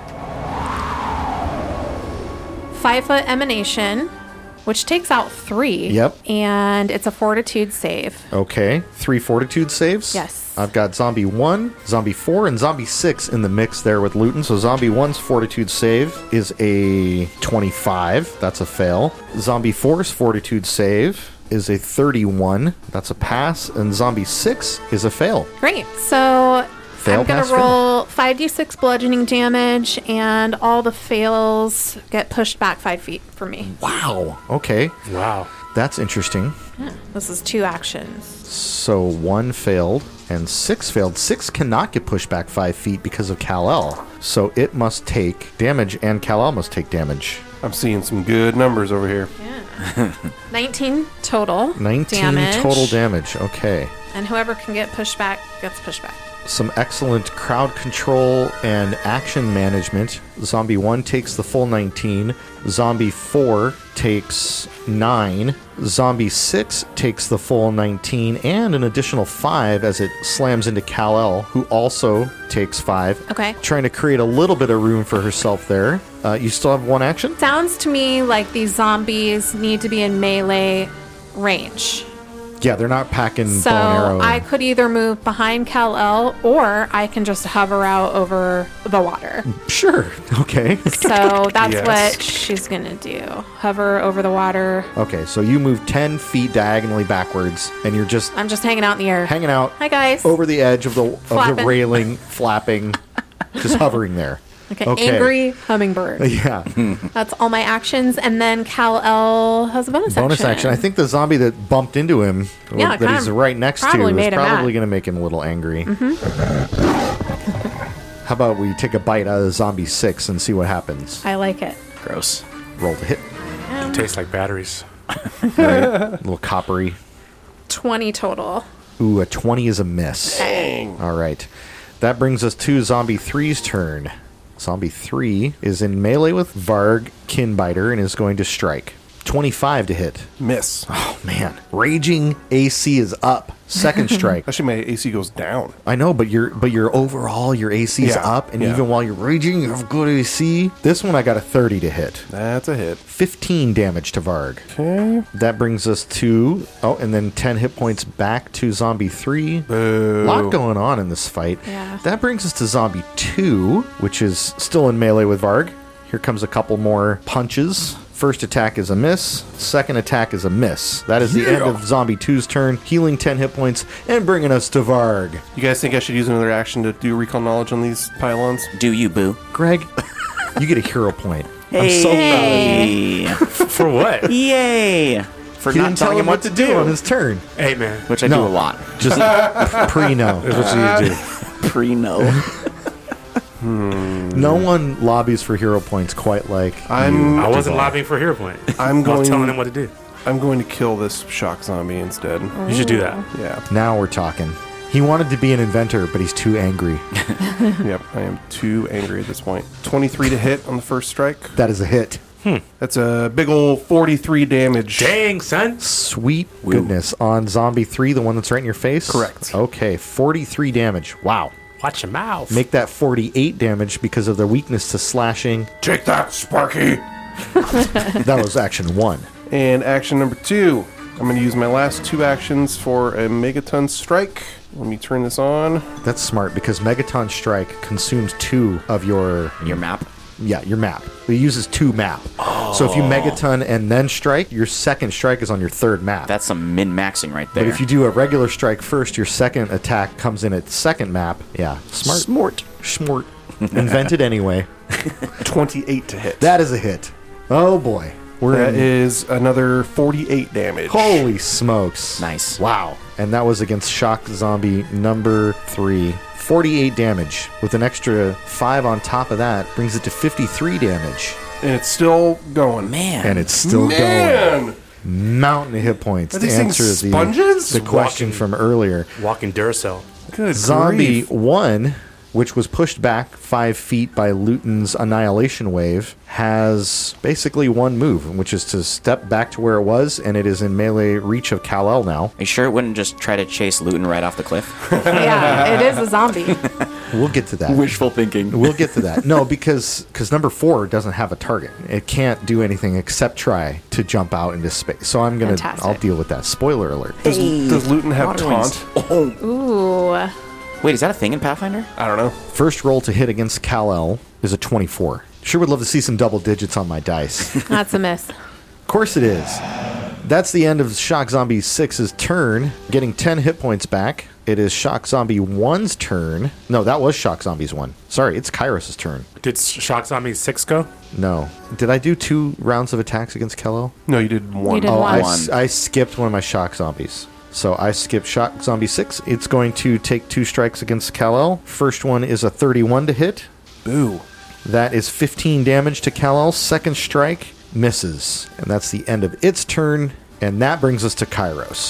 Speaker 5: 5-foot emanation, which takes out 3.
Speaker 2: Yep.
Speaker 5: And it's a fortitude save.
Speaker 2: Okay, 3 fortitude saves.
Speaker 5: Yes.
Speaker 2: I've got Zombie 1, Zombie 4, and Zombie 6 in the mix there with Luton. So Zombie 1's fortitude save is a 25. That's a fail. Zombie 4's fortitude save is a 31. That's a pass. And Zombie 6 is a fail.
Speaker 5: Great. So
Speaker 2: Fail,
Speaker 5: I'm going
Speaker 2: pass,
Speaker 5: to roll 5d6 bludgeoning damage, and all the fails get pushed back 5 feet for me.
Speaker 2: Wow. Okay,
Speaker 1: Wow.
Speaker 2: that's interesting.
Speaker 5: This is 2 actions.
Speaker 2: So 1 failed and 6 failed. 6 cannot get pushed back 5 feet because of Kal-El. So it must take damage, and Kal-El must take damage.
Speaker 3: I'm seeing some good numbers over here.
Speaker 5: 19 total
Speaker 2: 19
Speaker 5: damage.
Speaker 2: total damage. Okay.
Speaker 5: And whoever can get pushed back gets pushed back.
Speaker 2: Some excellent crowd control and action management. Zombie 1 takes the full 19. Zombie 4 takes 9. Zombie 6 takes the full 19 and an additional 5 as it slams into Kal-El, who also takes 5.
Speaker 5: Okay.
Speaker 2: Trying to create a little bit of room for herself there. You still have one action?
Speaker 5: Sounds to me like these zombies need to be in melee range.
Speaker 2: Yeah, they're not packing
Speaker 5: So
Speaker 2: bow and arrow.
Speaker 5: I could either move behind Kal-El or I can just hover out over the water.
Speaker 2: Sure. Okay.
Speaker 5: So that's
Speaker 3: Yes.
Speaker 5: what she's going to do. Hover over the water.
Speaker 2: Okay, so you move 10 feet diagonally backwards, and you're just
Speaker 5: I'm just hanging out in the air.
Speaker 2: hanging out
Speaker 5: Hi, guys.
Speaker 2: over the edge of the
Speaker 5: Flapping.
Speaker 2: railing, flapping, just hovering there.
Speaker 5: Okay. Angry hummingbird.
Speaker 2: Yeah.
Speaker 5: That's all my actions. And then Kal-El has a bonus
Speaker 2: action. I think the zombie that bumped into him,
Speaker 5: Yeah,
Speaker 2: that he's right next to,
Speaker 5: probably
Speaker 2: is
Speaker 5: made him
Speaker 2: probably
Speaker 5: mad.
Speaker 2: going to make him a little angry. How about we take a bite out of zombie 6 and see what happens?
Speaker 5: I like it.
Speaker 4: Gross.
Speaker 2: Roll to hit.
Speaker 1: It tastes like batteries.
Speaker 2: A little coppery.
Speaker 5: 20 total.
Speaker 2: Ooh, a 20 is a miss.
Speaker 3: Dang.
Speaker 2: All right. That brings us to Zombie 3's turn. Zombie 3 is in melee with Varg Kinbiter and is going to strike. 25 to hit.
Speaker 3: Miss.
Speaker 2: Oh, man. Raging AC is up. Second strike.
Speaker 3: Actually, my AC goes down.
Speaker 2: I know, but your overall, your AC is
Speaker 3: Yeah,
Speaker 2: up, and
Speaker 3: yeah.
Speaker 2: even while you're raging, you have good AC. This one, I got a 30 to hit.
Speaker 3: That's a hit.
Speaker 2: 15 damage to Varg.
Speaker 3: Okay.
Speaker 2: That brings us to... Oh, and then 10 hit points back to Zombie 3.
Speaker 3: Boo.
Speaker 2: Lot going on in this fight.
Speaker 5: Yeah.
Speaker 2: That brings us to Zombie 2, which is still in melee with Varg. Here comes a couple more punches. First attack is a miss. Second attack is a miss. That is the end of Zombie 2's turn, healing 10 hit points and bringing us to Varg.
Speaker 3: You guys think I should use another action to do recall knowledge on these pylons?
Speaker 4: Do you, boo?
Speaker 2: Greg, you get a hero point. I'm so proud of you.
Speaker 4: Hey.
Speaker 1: For what?
Speaker 4: Yay! For
Speaker 2: He
Speaker 4: not
Speaker 2: didn't tell
Speaker 4: telling
Speaker 2: him
Speaker 4: him
Speaker 2: what to do on his turn.
Speaker 1: Hey, man.
Speaker 4: Which I
Speaker 2: No.
Speaker 4: do a lot.
Speaker 2: Just pre-no.
Speaker 1: That's what you do.
Speaker 4: Pre-no.
Speaker 2: No one lobbies for hero points quite like
Speaker 3: I
Speaker 1: wasn't lobbying for a hero point.
Speaker 3: I'm
Speaker 1: I was
Speaker 3: going.
Speaker 1: telling him what to do.
Speaker 3: I'm going to kill this shock zombie instead.
Speaker 1: You should do that.
Speaker 3: Yeah.
Speaker 2: Now we're talking. He wanted to be an inventor, but he's too angry.
Speaker 3: Yep. I am too angry at this point. 23 to hit on the first strike.
Speaker 2: That is a hit.
Speaker 3: That's a big ol' 43 damage.
Speaker 1: Dang, son.
Speaker 2: Sweet goodness. On Zombie 3, the one that's right in your face?
Speaker 3: Correct.
Speaker 2: Okay, 43 damage. Wow.
Speaker 1: Watch your mouth.
Speaker 2: Make that 48 damage because of their weakness to slashing.
Speaker 3: Take that, Sparky.
Speaker 2: That was action 1.
Speaker 3: And action number 2. I'm going to use my last 2 actions for a Megaton Strike. Let me turn this on.
Speaker 2: That's smart because Megaton Strike consumes 2 of your
Speaker 4: Your map.
Speaker 2: map. It uses 2 map. So if you Megaton and then strike, your second strike is on your third map.
Speaker 4: That's some min-maxing right there.
Speaker 2: But if you do a regular strike first, your second attack comes in at second map. Yeah, smart. Smart. Invented anyway.
Speaker 3: 28 to hit.
Speaker 2: That is a hit. Oh boy. We're
Speaker 3: That
Speaker 2: in.
Speaker 3: is another 48 damage.
Speaker 2: Holy smokes.
Speaker 4: Nice.
Speaker 2: Wow. And that was against Shock Zombie number 3. 48 damage. With an extra 5 on top of that, brings it to 53 damage.
Speaker 3: And it's still going.
Speaker 4: Man.
Speaker 2: And it's still going.
Speaker 3: Man!
Speaker 2: Mountain of hit points
Speaker 3: Are
Speaker 2: to
Speaker 3: these
Speaker 2: answer
Speaker 3: things
Speaker 2: the,
Speaker 3: sponges?
Speaker 2: the question
Speaker 1: Walking.
Speaker 2: from earlier.
Speaker 1: Walking Duracell.
Speaker 3: Good
Speaker 2: Zombie
Speaker 3: grief.
Speaker 2: 1, which was pushed back 5 feet by Luton's Annihilation Wave, has basically one move, which is to step back to where it was, and it is in melee reach of Kal-El now.
Speaker 4: Are you sure it wouldn't just try to chase Luton right off the cliff?
Speaker 5: Yeah, it is a zombie.
Speaker 2: We'll get to that.
Speaker 4: Wishful thinking.
Speaker 2: We'll get to that. No, because number 4 doesn't have a target. It can't do anything except try to jump out into space. So
Speaker 5: Fantastic.
Speaker 2: I'll deal with that. Spoiler alert.
Speaker 3: Does Luton have
Speaker 4: Water
Speaker 3: taunt?
Speaker 4: wings.
Speaker 5: Ooh.
Speaker 4: Wait, is that a thing in Pathfinder?
Speaker 3: I don't know.
Speaker 2: First roll to hit against Kal-El is a 24. Sure would love to see some double digits on my dice.
Speaker 5: That's a miss.
Speaker 2: Of course it is. That's the end of Shock Zombie 6's turn, getting 10 hit points back. It is Shock Zombie 1's turn. No, that was Shock Zombies 1. Sorry, it's Kairos' turn.
Speaker 1: Did Shock Zombie 6 go?
Speaker 2: No. Did I do 2 rounds of attacks against Kal-El?
Speaker 3: No, you did one.
Speaker 5: You did
Speaker 2: Oh,
Speaker 5: one.
Speaker 2: I skipped one of my Shock Zombies. So I skipped Shock Zombie 6. It's going to take 2 strikes against Kal-El. First one is a 31 to hit.
Speaker 3: Boo.
Speaker 2: That is 15 damage to Kal-El. Second strike misses. And that's the end of its turn. And that brings us to Kairos.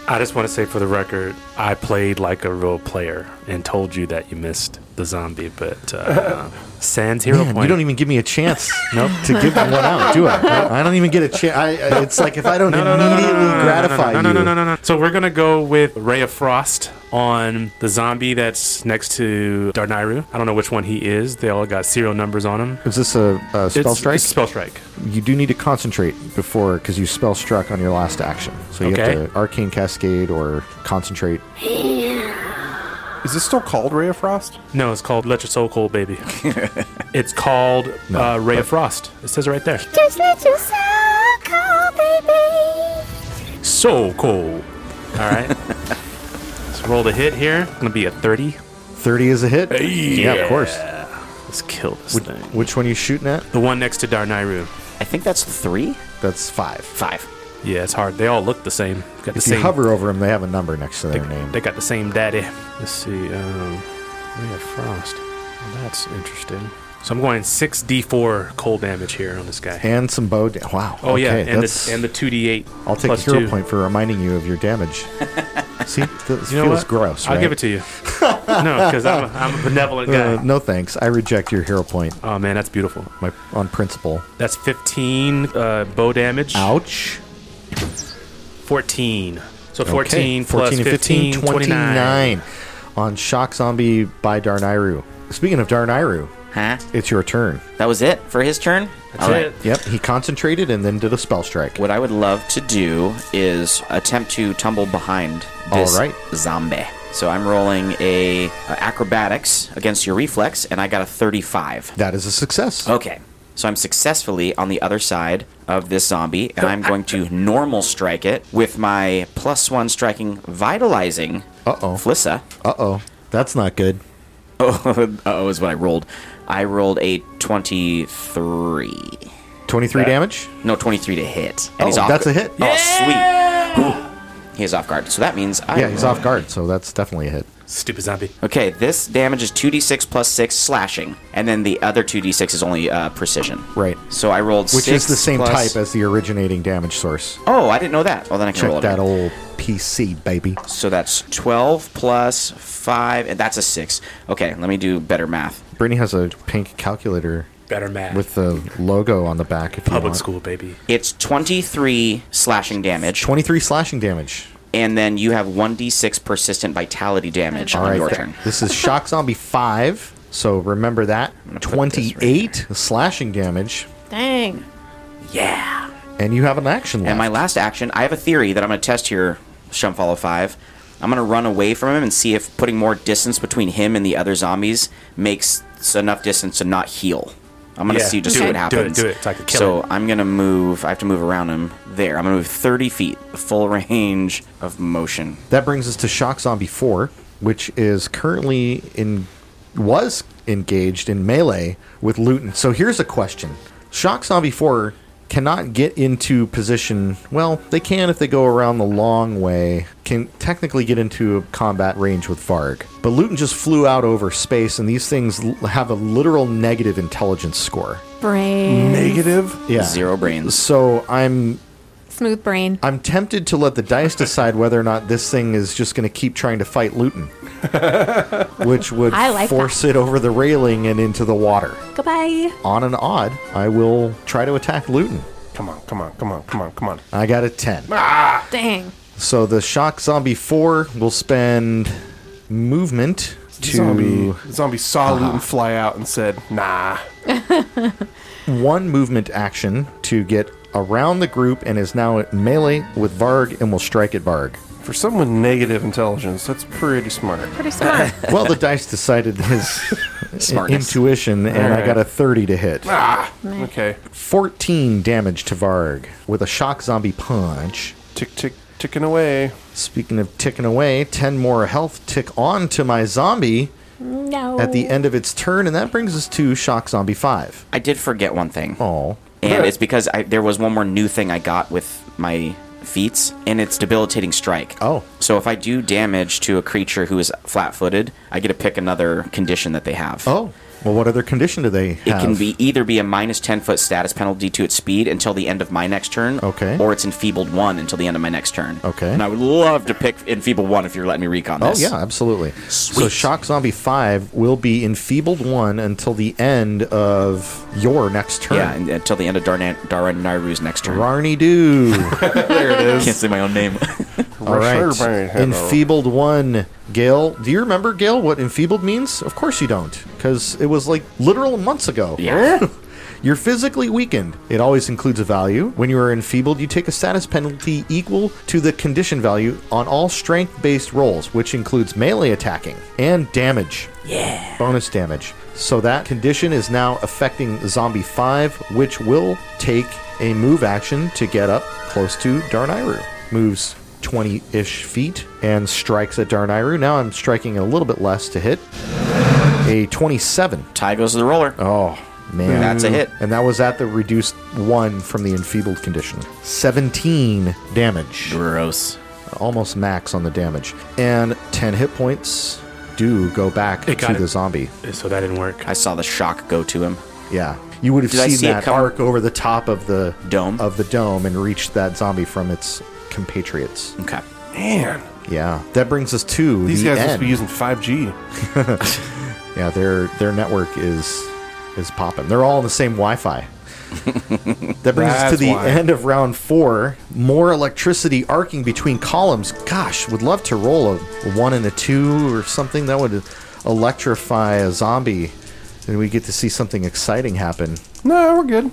Speaker 1: I just want to say for the record, I played like a real player and told you that you missed the zombie, but sans hero
Speaker 2: Man,
Speaker 1: point.
Speaker 2: you don't even give me a chance to give one out, do I? I don't even get a chance. It's like if I don't immediately gratify you.
Speaker 1: No. So we're going to go with Ray of Frost on the zombie that's next to Darnayru. I don't know which one he is. They all got serial numbers on them.
Speaker 2: Is this a spell strike?
Speaker 1: It's a spell strike.
Speaker 2: You do need to concentrate before, because you spell struck on your last action. So you
Speaker 1: Okay.
Speaker 2: have to Arcane Cascade or concentrate.
Speaker 3: Is this still called Ray of Frost?
Speaker 1: No, it's called Let Your Soul Cold, baby. It's called Ray of Frost. It says it right there.
Speaker 6: Just let your soul go, baby.
Speaker 1: So cold. All right. Let's roll the hit here. It's going to be a 30.
Speaker 2: 30 is a hit? Yeah, of course.
Speaker 1: Let's kill this thing.
Speaker 2: Which one are you shooting at?
Speaker 1: The one next to Darnayru.
Speaker 4: I think that's 3?
Speaker 2: That's 5.
Speaker 4: 5.
Speaker 1: Yeah, it's hard. They all look the same. Got the
Speaker 2: If you
Speaker 1: same.
Speaker 2: hover over them, they have a number next to their
Speaker 1: they,
Speaker 2: name.
Speaker 1: they got the same daddy. Let's see. Ray of Frost. Well, that's interesting. So I'm going 6d4 cold damage here on this guy.
Speaker 2: And some bow Wow.
Speaker 1: Oh yeah,
Speaker 2: okay,
Speaker 1: and
Speaker 2: that's-
Speaker 1: the 2d8.
Speaker 2: I'll take a
Speaker 1: plus
Speaker 2: hero
Speaker 1: 2.
Speaker 2: point for reminding you of your damage. See, this
Speaker 1: You know
Speaker 2: feels
Speaker 1: what?
Speaker 2: gross, right?
Speaker 1: I'll give it to you. No, because I'm a benevolent guy.
Speaker 2: No thanks. I reject your hero point
Speaker 1: Oh man, that's beautiful.
Speaker 2: on principle.
Speaker 1: That's 15 bow damage.
Speaker 2: Ouch.
Speaker 1: 14. So 14
Speaker 2: Okay,
Speaker 1: plus
Speaker 2: 14 and
Speaker 1: 15, 29.
Speaker 2: on Shock Zombie by Darnayru. Speaking of Darnayru,
Speaker 4: Huh?
Speaker 2: it's your turn.
Speaker 4: That was it for his turn?
Speaker 1: That's
Speaker 4: All right.
Speaker 1: it.
Speaker 2: Yep, he concentrated and then did a spell strike.
Speaker 4: What I would love to do is attempt to tumble behind this
Speaker 2: All right.
Speaker 4: zombie. So I'm rolling a acrobatics against your reflex, and I got a 35.
Speaker 2: That is a success.
Speaker 4: Okay. So I'm successfully on the other side of this zombie, and I'm going to normal strike it with my +1 striking vitalizing
Speaker 2: Uh-oh.
Speaker 4: Flissa.
Speaker 2: Uh-oh. That's not good.
Speaker 4: Uh-oh is what I rolled. I rolled a 23.
Speaker 2: 23 damage?
Speaker 4: No, 23 to hit.
Speaker 2: Oh, that's a hit.
Speaker 4: Oh, sweet. Ooh. He is off guard. So that means I
Speaker 2: Yeah, he's off guard, so that's definitely a hit.
Speaker 1: Stupid zombie.
Speaker 4: Okay, this damage is 2d6 plus 6 slashing, and then the other 2d6 is only precision.
Speaker 2: Right.
Speaker 4: So I rolled
Speaker 2: Which
Speaker 4: 6
Speaker 2: is the same
Speaker 4: plus-
Speaker 2: type as the originating damage source.
Speaker 4: Oh, I didn't know that. Well, then I can roll
Speaker 2: Check
Speaker 4: it.
Speaker 2: that old PC, baby.
Speaker 4: So that's 12 plus 5, and that's a 6. Okay, let me do better math.
Speaker 2: Brittany has a pink calculator
Speaker 1: Better math.
Speaker 2: with the logo on the back. If you
Speaker 1: public
Speaker 2: want.
Speaker 1: school, baby.
Speaker 4: It's 23 slashing damage,
Speaker 2: 23 slashing damage.
Speaker 4: and then you have 1d6 persistent vitality damage
Speaker 2: All
Speaker 4: on
Speaker 2: right.
Speaker 4: your turn.
Speaker 2: This is Shock Zombie 5, so remember that.
Speaker 4: gonna put this right
Speaker 2: 28 slashing damage,
Speaker 5: Dang.
Speaker 4: Yeah.
Speaker 2: and you have an action left.
Speaker 4: And my last action, I have a theory that I'm going to test here, Shumfollow 5. I'm going to run away from him and see if putting more distance between him and the other zombies makes enough distance to not heal. I'm going to
Speaker 1: Yeah,
Speaker 4: see
Speaker 1: do
Speaker 4: what
Speaker 1: it,
Speaker 4: happens.
Speaker 1: do it. It's like a killer.
Speaker 4: So I'm going to move. I have to move around him there. I'm going to move 30 feet, the full range of motion.
Speaker 2: That brings us to Shock Zombie 4, which is currently was engaged in melee with Luton. So here's a question. Shock Zombie 4 cannot get into position. Well, they can if they go around the long way. Can technically get into combat range with Varg. But Luton just flew out over space, and these things have a literal negative intelligence score.
Speaker 5: Brain.
Speaker 3: Negative?
Speaker 2: Yeah.
Speaker 4: 0 brains.
Speaker 2: So I'm
Speaker 5: Smooth brain.
Speaker 2: tempted to let the dice decide whether or not this thing is just going to keep trying to fight Luton, which would
Speaker 5: I like
Speaker 2: force it over the railing and into the water.
Speaker 5: Goodbye.
Speaker 2: On an odd, I will try to attack Luton.
Speaker 3: Come on.
Speaker 2: I got a 10.
Speaker 5: Dang.
Speaker 2: So the Shock Zombie 4 will spend movement to
Speaker 3: Zombie saw Luton fly out and said, nah.
Speaker 2: one movement action to get around the group and is now at melee with Varg and will strike at Varg.
Speaker 3: For someone with negative intelligence, that's pretty smart.
Speaker 5: Pretty smart.
Speaker 2: Well, the dice decided his
Speaker 4: Smartness.
Speaker 2: intuition, and I
Speaker 3: Alright.
Speaker 2: got a 30 to hit.
Speaker 3: Okay.
Speaker 2: 14 damage to Varg with a Shock Zombie punch.
Speaker 3: Ticking away.
Speaker 2: Speaking of ticking away, 10 more health tick on to my zombie
Speaker 5: No.
Speaker 2: at the end of its turn, and that brings us to Shock Zombie 5.
Speaker 4: I did forget one thing.
Speaker 2: Oh.
Speaker 4: And it's because there was one more new thing I got with my feats, and it's debilitating strike.
Speaker 2: Oh.
Speaker 4: So if I do damage to a creature who is flat-footed, I get to pick another condition that they have.
Speaker 2: Oh. Well, what other condition do they have?
Speaker 4: It can either be a minus 10-foot status penalty to its speed until the end of my next turn.
Speaker 2: Okay.
Speaker 4: Or it's enfeebled 1 until the end of my next turn.
Speaker 2: Okay.
Speaker 4: And I would love to pick enfeebled 1 if you're letting me recon
Speaker 2: Oh,
Speaker 4: this.
Speaker 2: yeah, absolutely.
Speaker 4: Sweet.
Speaker 2: So Shock Zombie 5 will be enfeebled 1 until the end of your next turn.
Speaker 4: Yeah, until the end of Darnayru's next turn.
Speaker 2: Rarny Doo.
Speaker 3: There it is.
Speaker 4: Can't say my own name.
Speaker 2: All right. Enfeebled 1. Gale, do you remember, Gale, what enfeebled means? Of course you don't, because it was like literal months ago.
Speaker 4: Yeah.
Speaker 2: You're physically weakened. It always includes a value. When you are enfeebled, you take a status penalty equal to the condition value on all strength-based rolls, which includes melee attacking and damage.
Speaker 4: Yeah.
Speaker 2: Bonus damage. So that condition is now affecting Zombie 5, which will take a move action to get up close to Darnayru. Moves 20-ish feet and strikes at Darnayru. Now I'm striking a little bit less to hit. A 27.
Speaker 4: Tie goes to the roller.
Speaker 2: Oh, man.
Speaker 4: That's a hit.
Speaker 2: And that was at the reduced 1 from the enfeebled condition. 17 damage.
Speaker 4: Gross.
Speaker 2: Almost max on the damage. And 10 hit points do go back
Speaker 1: It got
Speaker 2: to
Speaker 1: it.
Speaker 2: the zombie.
Speaker 1: So that didn't work.
Speaker 4: I saw the shock go to him.
Speaker 2: Yeah. You would have
Speaker 4: Did I
Speaker 2: seen
Speaker 4: see it
Speaker 2: that
Speaker 4: come-
Speaker 2: arc over the top of the
Speaker 4: Dome?
Speaker 2: of the dome and reached that zombie from its compatriots.
Speaker 4: Okay.
Speaker 3: Man,
Speaker 2: Yeah. That brings us to
Speaker 3: these
Speaker 2: the
Speaker 3: guys must
Speaker 2: end.
Speaker 3: be using 5G.
Speaker 2: Yeah, their network is popping. They're all on the same Wi-Fi. That brings us to
Speaker 3: That's
Speaker 2: the
Speaker 3: why.
Speaker 2: end of round 4. More electricity arcing between columns. Gosh, would love to roll a 1 and a 2 or something that would electrify a zombie, and we get to see something exciting happen.
Speaker 3: No, we're good.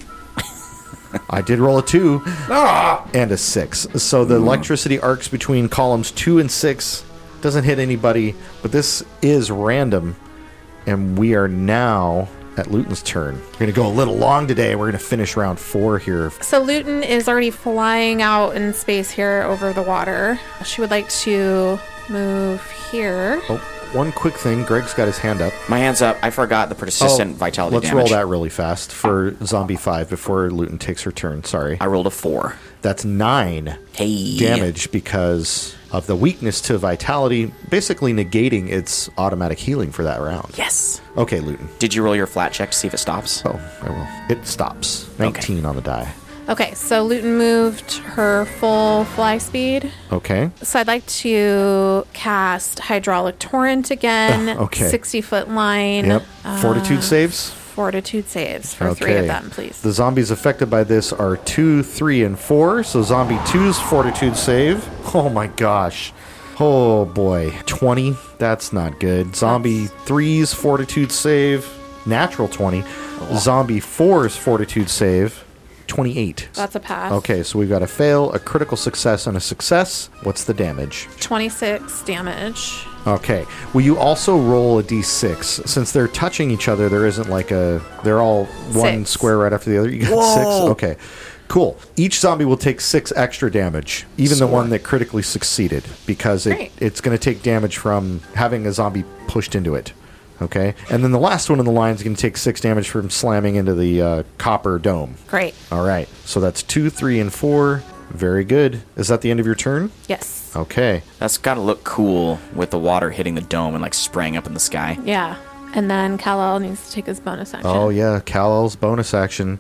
Speaker 2: I did roll a 2 and a 6. So the electricity arcs between columns 2 and 6 doesn't hit anybody, but this is random, and we are now at Luton's turn. We're going to go a little long today. We're going to finish round 4 here.
Speaker 5: So Luton is already flying out in space here over the water. She would like to move here.
Speaker 2: Oh, one quick thing. Greg's got his hand up.
Speaker 4: My hand's up. I forgot the persistent vitality
Speaker 2: let's
Speaker 4: damage.
Speaker 2: roll that really fast for Zombie 5 before Luton takes her turn. Sorry.
Speaker 4: I rolled a 4.
Speaker 2: That's 9
Speaker 4: Hey.
Speaker 2: damage because of the weakness to vitality, basically negating its automatic healing for that round.
Speaker 4: Yes.
Speaker 2: Okay, Luton.
Speaker 4: Did you roll your flat check to see if it stops?
Speaker 2: Oh, I will. It stops. 19 on the die.
Speaker 5: Okay, so Luton moved her full fly speed.
Speaker 2: Okay.
Speaker 5: So I'd like to cast Hydraulic Torrent again.
Speaker 2: Okay.
Speaker 5: 60-foot line.
Speaker 2: Yep. Fortitude saves.
Speaker 5: Fortitude saves for 3 of them, please.
Speaker 2: The zombies affected by this are 2, 3, and 4. So zombie 2's fortitude save. Oh my gosh. Oh boy. 20. That's not good. Zombie 3's fortitude save. Natural 20. Zombie 4's fortitude save. 28.
Speaker 5: That's a pass.
Speaker 2: Okay, so we've got a fail, a critical success, and a success. What's the damage?
Speaker 5: 26 damage.
Speaker 2: Okay. Will you also roll a d6? Since they're touching each other, there isn't like a... They're all one
Speaker 5: 6.
Speaker 2: square right after the other. You got 6? Okay. Cool. Each zombie will take 6 extra damage, even the one that critically succeeded, because
Speaker 5: Great.
Speaker 2: it's going to take damage from having a zombie pushed into it. Okay? And then the last one in the line is going to take 6 damage from slamming into the copper dome.
Speaker 5: Great.
Speaker 2: All right. So that's 2, 3, and 4. Very good. Is that the end of your turn?
Speaker 5: Yes.
Speaker 2: Okay.
Speaker 4: That's got to look cool with the water hitting the dome and like spraying up in the sky.
Speaker 5: Yeah. And then Kal-El needs to take his bonus action.
Speaker 2: Oh, yeah. Kal-El's bonus action.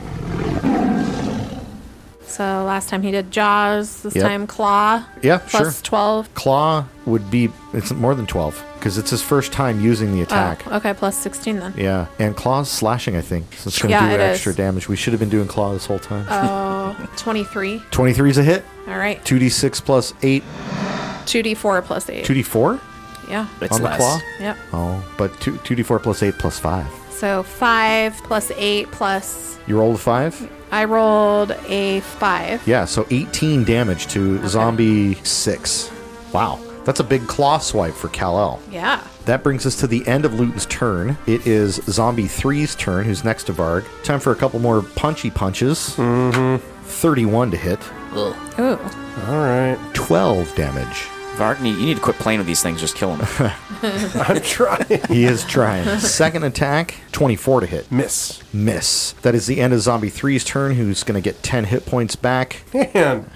Speaker 5: So last time he did Jaws, this
Speaker 2: Yep.
Speaker 5: time Claw.
Speaker 2: Yeah,
Speaker 5: Plus
Speaker 2: sure.
Speaker 5: 12.
Speaker 2: Claw would be... It's more than 12, because it's his first time using the attack.
Speaker 5: Oh, okay, plus 16 then.
Speaker 2: Yeah. And Claw's slashing, I think. So it's going to
Speaker 5: Yeah,
Speaker 2: do
Speaker 5: it
Speaker 2: extra
Speaker 5: is.
Speaker 2: damage. We should have been doing Claw this whole time.
Speaker 5: Oh, 23.
Speaker 2: 23 is a hit.
Speaker 5: All right.
Speaker 2: 2d6 plus 8.
Speaker 5: 2d4 plus 8.
Speaker 2: 2d4
Speaker 5: Yeah.
Speaker 4: It's
Speaker 2: on the
Speaker 4: less.
Speaker 2: Claw?
Speaker 5: Yep.
Speaker 2: Oh, but 2d4 plus 8 plus 5.
Speaker 5: So 5 plus 8 plus...
Speaker 2: You rolled a 5?
Speaker 5: I rolled a 5.
Speaker 2: Yeah, so 18 damage to zombie 6. Wow. That's a big claw swipe for Kal-El.
Speaker 5: Yeah.
Speaker 2: That brings us to the end of Luton's turn. It is Zombie 3's turn, who's next to Varg. Time for a couple more punchy punches. 31 to hit.
Speaker 4: Ugh.
Speaker 5: Ooh.
Speaker 3: All right.
Speaker 2: 12 damage.
Speaker 4: Varg, you need to quit playing with these things. Just kill them.
Speaker 3: I'm trying.
Speaker 2: He is trying. Second attack, 24 to hit.
Speaker 3: Miss.
Speaker 2: Miss. That is the end of Zombie 3's turn, who's going to get 10 hit points back.
Speaker 3: Man.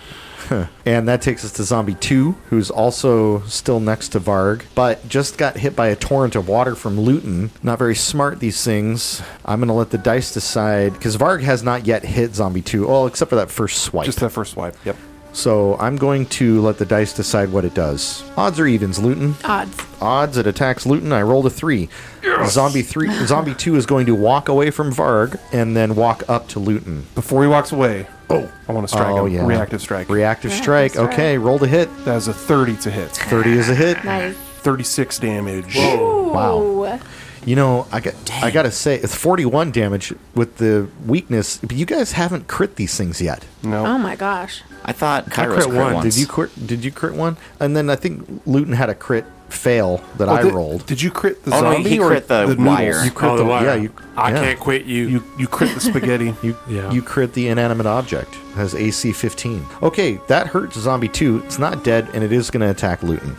Speaker 2: And that takes us to Zombie 2, who's also still next to Varg, but just got hit by a torrent of water from Luton. Not very smart, these things. I'm going to let the dice decide, because Varg has not yet hit Zombie 2, well, except for that first swipe.
Speaker 3: Just that first swipe. Yep.
Speaker 2: So I'm going to let the dice decide what it does. Odds or evens, Luton?
Speaker 5: Odds.
Speaker 2: Odds, it attacks Luton. I rolled a 3. Zombie 2 is going to walk away from Varg and then walk up to Luton.
Speaker 3: Before he walks away, I want to strike him.
Speaker 2: Yeah.
Speaker 3: Reactive strike.
Speaker 2: Reactive strike.
Speaker 5: strike.
Speaker 2: Okay, rolled a hit.
Speaker 3: That is a 30 to hit.
Speaker 2: 30 is a hit.
Speaker 5: Nice.
Speaker 3: 36 damage.
Speaker 2: Wow. You know, I gotta say, it's 41 damage with the weakness, but you guys haven't crit these things yet.
Speaker 3: No.
Speaker 5: Oh my gosh.
Speaker 4: I thought
Speaker 1: I
Speaker 4: Kairos
Speaker 1: crit
Speaker 4: crit
Speaker 1: one.
Speaker 4: once.
Speaker 2: Did you crit one? And then I think Luton had a crit fail that I rolled.
Speaker 3: Did you crit the
Speaker 4: Oh, no,
Speaker 3: zombie
Speaker 4: he
Speaker 3: or
Speaker 4: crit the
Speaker 3: noodles?
Speaker 4: wire.
Speaker 2: You crit
Speaker 1: Oh, the wire.
Speaker 2: Yeah,
Speaker 1: I can't quit you.
Speaker 3: You crit the spaghetti.
Speaker 1: Yeah.
Speaker 2: You crit the inanimate object. It has AC 15. Okay, that hurts Zombie 2. It's not dead, and it is going to attack Luton.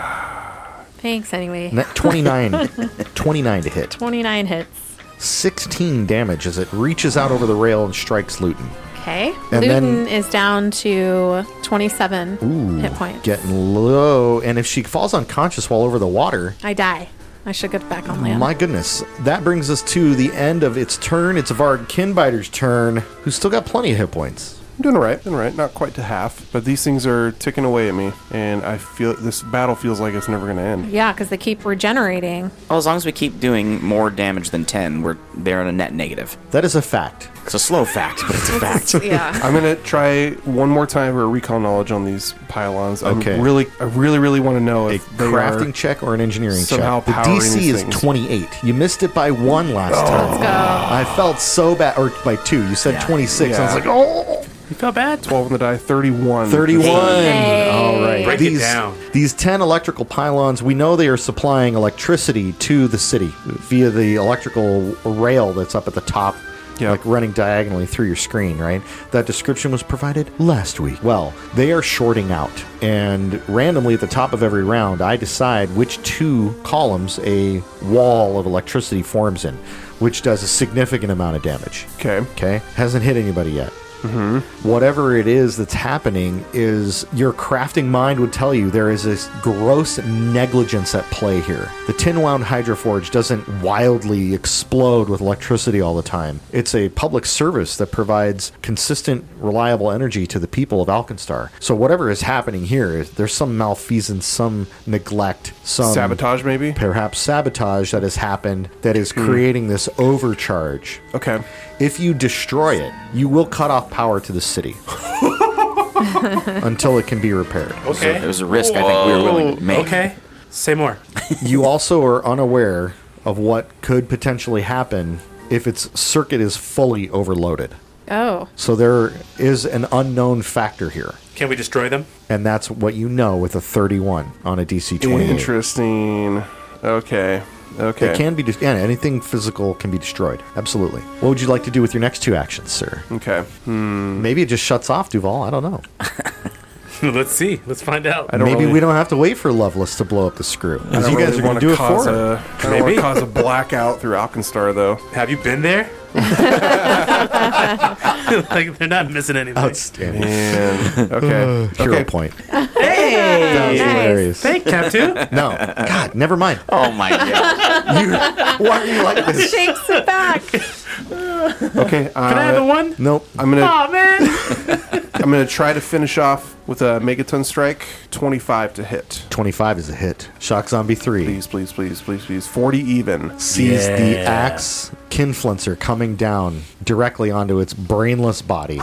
Speaker 5: Thanks anyway.
Speaker 2: 29. 29 to hit.
Speaker 5: 29 hits.
Speaker 2: 16 damage as it reaches out over the rail and strikes Luton.
Speaker 5: Okay.
Speaker 2: And
Speaker 5: Luton
Speaker 2: then-
Speaker 5: is down to 27 hit points.
Speaker 2: Getting low. And if she falls unconscious while over the water,
Speaker 5: I die. I should get back on land.
Speaker 2: my goodness. That brings us to the end of its turn. It's Varg Kinbiter's turn, who's still got plenty of hit points.
Speaker 3: I'm doing all right. Not quite to half, but these things are ticking away at me, and I feel this battle feels like it's never going to end.
Speaker 5: Yeah, because they keep regenerating.
Speaker 4: Well, as long as we keep doing more damage than 10, they're in a net negative.
Speaker 2: That is a fact.
Speaker 4: It's a slow fact, but it's a fact.
Speaker 5: Yeah.
Speaker 3: I'm going to try one more time for a recall knowledge on these pylons.
Speaker 2: Okay.
Speaker 3: I really want to know
Speaker 2: A
Speaker 3: if they
Speaker 2: crafting
Speaker 3: are
Speaker 2: check or an engineering
Speaker 3: somehow
Speaker 2: check. The
Speaker 3: powering
Speaker 2: DC
Speaker 3: these
Speaker 2: is
Speaker 3: things.
Speaker 2: 28. You missed it by 1 last time.
Speaker 5: Let's go.
Speaker 2: I felt so bad. Or by 2. You said 26. I was
Speaker 3: Yeah.
Speaker 2: like, oh.
Speaker 1: You felt bad?
Speaker 3: 12 on the die, 31.
Speaker 2: 31.
Speaker 5: Hey.
Speaker 2: All right.
Speaker 1: Break it down.
Speaker 2: These 10 electrical pylons, we know they are supplying electricity to the city via the electrical rail that's up at the top,
Speaker 3: Yep.
Speaker 2: like running diagonally through your screen, right? That description was provided last week. Well, they are shorting out, and randomly at the top of every round, I decide which 2 columns a wall of electricity forms in, which does a significant amount of damage.
Speaker 3: Okay.
Speaker 2: Okay? Hasn't hit anybody yet. Whatever it is that's happening is your crafting mind would tell you there is this gross negligence at play here. The tin wound hydroforge doesn't wildly explode with electricity all the time. It's a public service that provides consistent, reliable energy to the people of Alkenstar. So whatever is happening here, there's some malfeasance, some neglect, some
Speaker 3: Sabotage, maybe?
Speaker 2: perhaps sabotage that has happened that is creating this overcharge.
Speaker 3: Okay.
Speaker 2: If you destroy it, you will cut off power to the city until it can be repaired.
Speaker 1: Okay.
Speaker 4: It was a risk I think we were willing to make.
Speaker 1: Okay. Say more.
Speaker 2: You also are unaware of what could potentially happen if its circuit is fully overloaded.
Speaker 5: Oh.
Speaker 2: So there is an unknown factor here.
Speaker 1: Can we destroy them?
Speaker 2: And that's what you know with a 31 on a DC 28.
Speaker 3: Interesting. Okay.
Speaker 2: It can be, anything physical can be destroyed. Absolutely. What would you like to do with your next 2 actions, sir?
Speaker 3: Okay.
Speaker 2: Maybe it just shuts off, Duval. I don't know.
Speaker 1: Let's see. Let's find out.
Speaker 3: I don't
Speaker 2: Maybe
Speaker 3: really-
Speaker 2: we don't have to wait for Loveless to blow up the screw.
Speaker 3: I
Speaker 2: Because
Speaker 3: don't
Speaker 2: you guys
Speaker 3: really
Speaker 2: are going
Speaker 3: wanna
Speaker 2: to do it
Speaker 3: cause
Speaker 2: for her.
Speaker 3: I don't want
Speaker 1: Maybe.
Speaker 3: to cause a blackout through Alkenstar, though.
Speaker 1: Have you been there? Like they're not missing anything.
Speaker 2: Outstanding.
Speaker 3: And okay.
Speaker 2: Hero
Speaker 3: okay.
Speaker 2: point.
Speaker 1: Hey!
Speaker 2: That was hilarious.
Speaker 1: Thank Cap too.
Speaker 2: No. God, never mind.
Speaker 4: Oh my god.
Speaker 2: Why are you like this?
Speaker 5: Shakes it back.
Speaker 3: Okay.
Speaker 1: Can I have the one?
Speaker 2: Nope.
Speaker 3: I'm gonna
Speaker 1: Oh man!
Speaker 3: I'm gonna try to finish off with a Megaton Strike, 25 to hit.
Speaker 2: 25 is a hit. Shock Zombie 3
Speaker 3: Please. 40 even.
Speaker 2: sees the axe Kinfluencer coming down directly onto its brainless body.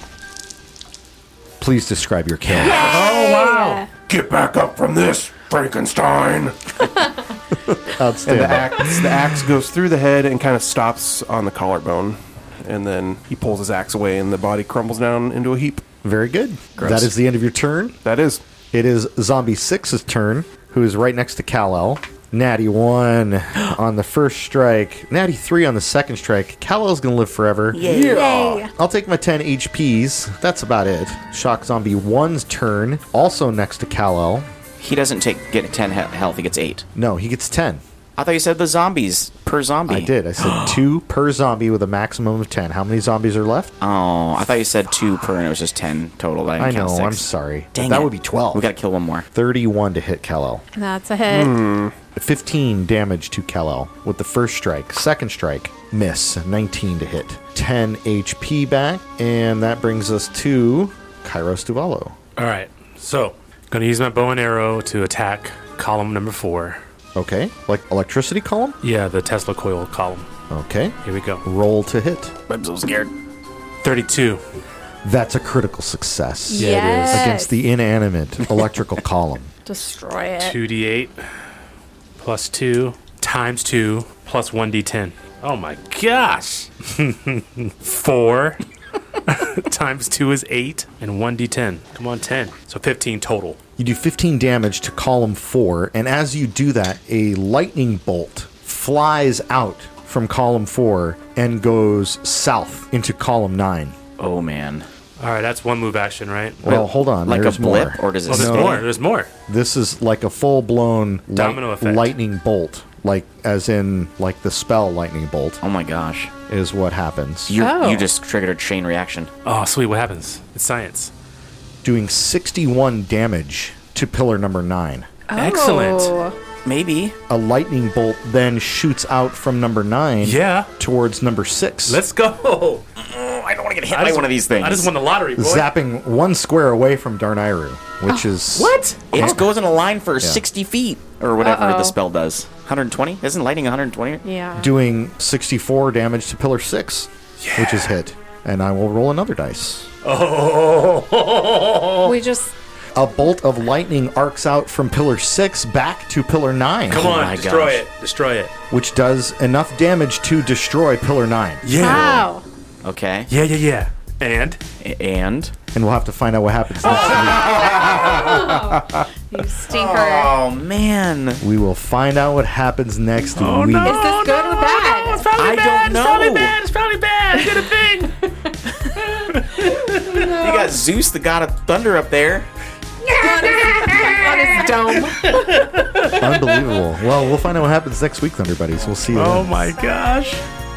Speaker 2: Please describe your kill.
Speaker 1: Oh wow!
Speaker 3: Get back up from this, Frankenstein! And
Speaker 2: Outstanding.
Speaker 3: the axe goes through the head and kind of stops on the collarbone. And then he pulls his axe away and the body crumbles down into a heap.
Speaker 2: Very good.
Speaker 4: Gross.
Speaker 2: That is the end of your turn.
Speaker 3: That is.
Speaker 2: It is Zombie 6's turn, who is right next to Kal-El. Natty 1 on the first strike. Natty 3 on the second strike. Kal-El's going to live forever.
Speaker 5: Yay.
Speaker 2: I'll take my 10 HPs. That's about it. Shock Zombie 1's turn, also next to Kal-El.
Speaker 4: He doesn't get 10 health, he gets 8.
Speaker 2: No, he gets 10.
Speaker 4: I thought you said the zombies per zombie.
Speaker 2: I did. I said 2 per zombie with a maximum of 10. How many zombies are left?
Speaker 4: Oh, I thought you said 2 per, and it was just 10 total. But I
Speaker 2: I
Speaker 4: didn't
Speaker 2: know.
Speaker 4: count 6.
Speaker 2: I'm sorry.
Speaker 4: Dang
Speaker 2: That
Speaker 4: it.
Speaker 2: would be 12.
Speaker 4: We got to kill one more.
Speaker 2: 31 to hit Kal-El.
Speaker 5: That's a hit.
Speaker 2: 15 damage to Kal-El with the first strike. Second strike, miss. 19 to hit. 10 HP back. And that brings us to Kairos Duvalo.
Speaker 1: All right. So, going to use my bow and arrow to attack column number 4.
Speaker 2: Okay. Like electricity column?
Speaker 1: Yeah, the Tesla coil column.
Speaker 2: Okay.
Speaker 1: Here we go.
Speaker 2: Roll to hit.
Speaker 4: I'm so scared.
Speaker 1: 32.
Speaker 2: That's a critical success.
Speaker 1: Yeah, it is.
Speaker 5: Yes.
Speaker 2: Against the inanimate electrical column.
Speaker 5: Destroy it.
Speaker 1: 2d8 plus 2 times 2 plus 1d10. Oh my gosh. 4 times 2 is 8 and 1d10. Come on, 10. So 15 total.
Speaker 2: You do 15 damage to column 4, and as you do that, a lightning bolt flies out from column 4 and goes south into column 9.
Speaker 4: Oh, man.
Speaker 1: All right, that's one move action, right?
Speaker 2: Well, hold on.
Speaker 4: Like
Speaker 2: there's
Speaker 4: a blip,
Speaker 2: more.
Speaker 4: or does it
Speaker 1: Oh, there's
Speaker 4: stay?
Speaker 1: more. There's more.
Speaker 2: This is like a full-blown
Speaker 1: Domino effect.
Speaker 2: lightning bolt, like as in like the spell lightning bolt
Speaker 4: Oh, my gosh.
Speaker 2: is what happens.
Speaker 4: You just triggered a chain reaction.
Speaker 1: Oh, sweet. What happens? It's science.
Speaker 2: Doing 61 damage to pillar number 9.
Speaker 1: Excellent.
Speaker 4: Maybe.
Speaker 2: A lightning bolt then shoots out from number 9
Speaker 1: Yeah.
Speaker 2: towards number 6.
Speaker 1: Let's go.
Speaker 4: Oh, I don't want to get hit by one of these things.
Speaker 1: I just won the lottery, boy.
Speaker 2: zapping 1 square away from Darnayru, which is...
Speaker 1: What?
Speaker 4: It goes in a line for 60 feet, or whatever the spell does. 120? Isn't lightning 120?
Speaker 5: Yeah.
Speaker 2: Doing 64 damage to pillar 6, which is hit. And I will roll another dice.
Speaker 5: We just.
Speaker 2: A bolt of lightning arcs out from pillar 6 back to pillar 9,
Speaker 1: Come
Speaker 4: Oh
Speaker 1: on,
Speaker 4: my
Speaker 1: destroy
Speaker 4: gosh.
Speaker 1: it. Destroy it.
Speaker 2: which does enough damage to destroy pillar 9.
Speaker 1: Yeah.
Speaker 5: Wow.
Speaker 4: Okay.
Speaker 1: Yeah. And?
Speaker 4: And?
Speaker 2: And we'll have to find out what happens next
Speaker 5: You stinker.
Speaker 4: Oh, man.
Speaker 2: week. We will find out what happens next week.
Speaker 5: Is this good or bad?
Speaker 4: I don't know.
Speaker 1: It's probably bad. Did a thing.
Speaker 4: You got Zeus, the god of thunder, up there.
Speaker 5: On his dome.
Speaker 2: Unbelievable. Well, we'll find out what happens next week, Thunder Buddies. We'll see you
Speaker 1: Oh
Speaker 2: then.
Speaker 1: my gosh.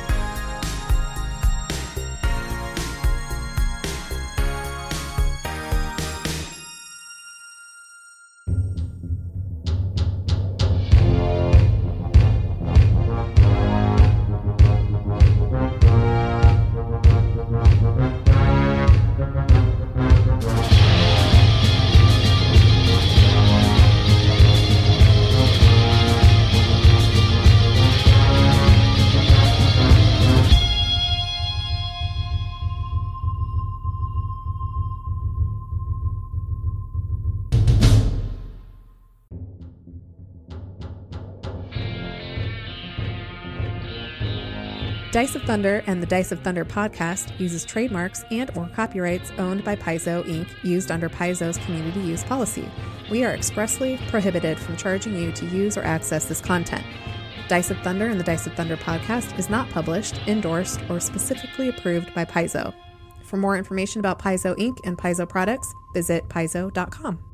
Speaker 7: Dice of Thunder and the Dice of Thunder podcast uses trademarks and or copyrights owned by Paizo Inc. used under Paizo's community use policy. We are expressly prohibited from charging you to use or access this content. Dice of Thunder and the Dice of Thunder podcast is not published, endorsed, or specifically approved by Paizo. For more information about Paizo Inc. and Paizo products, visit paizo.com.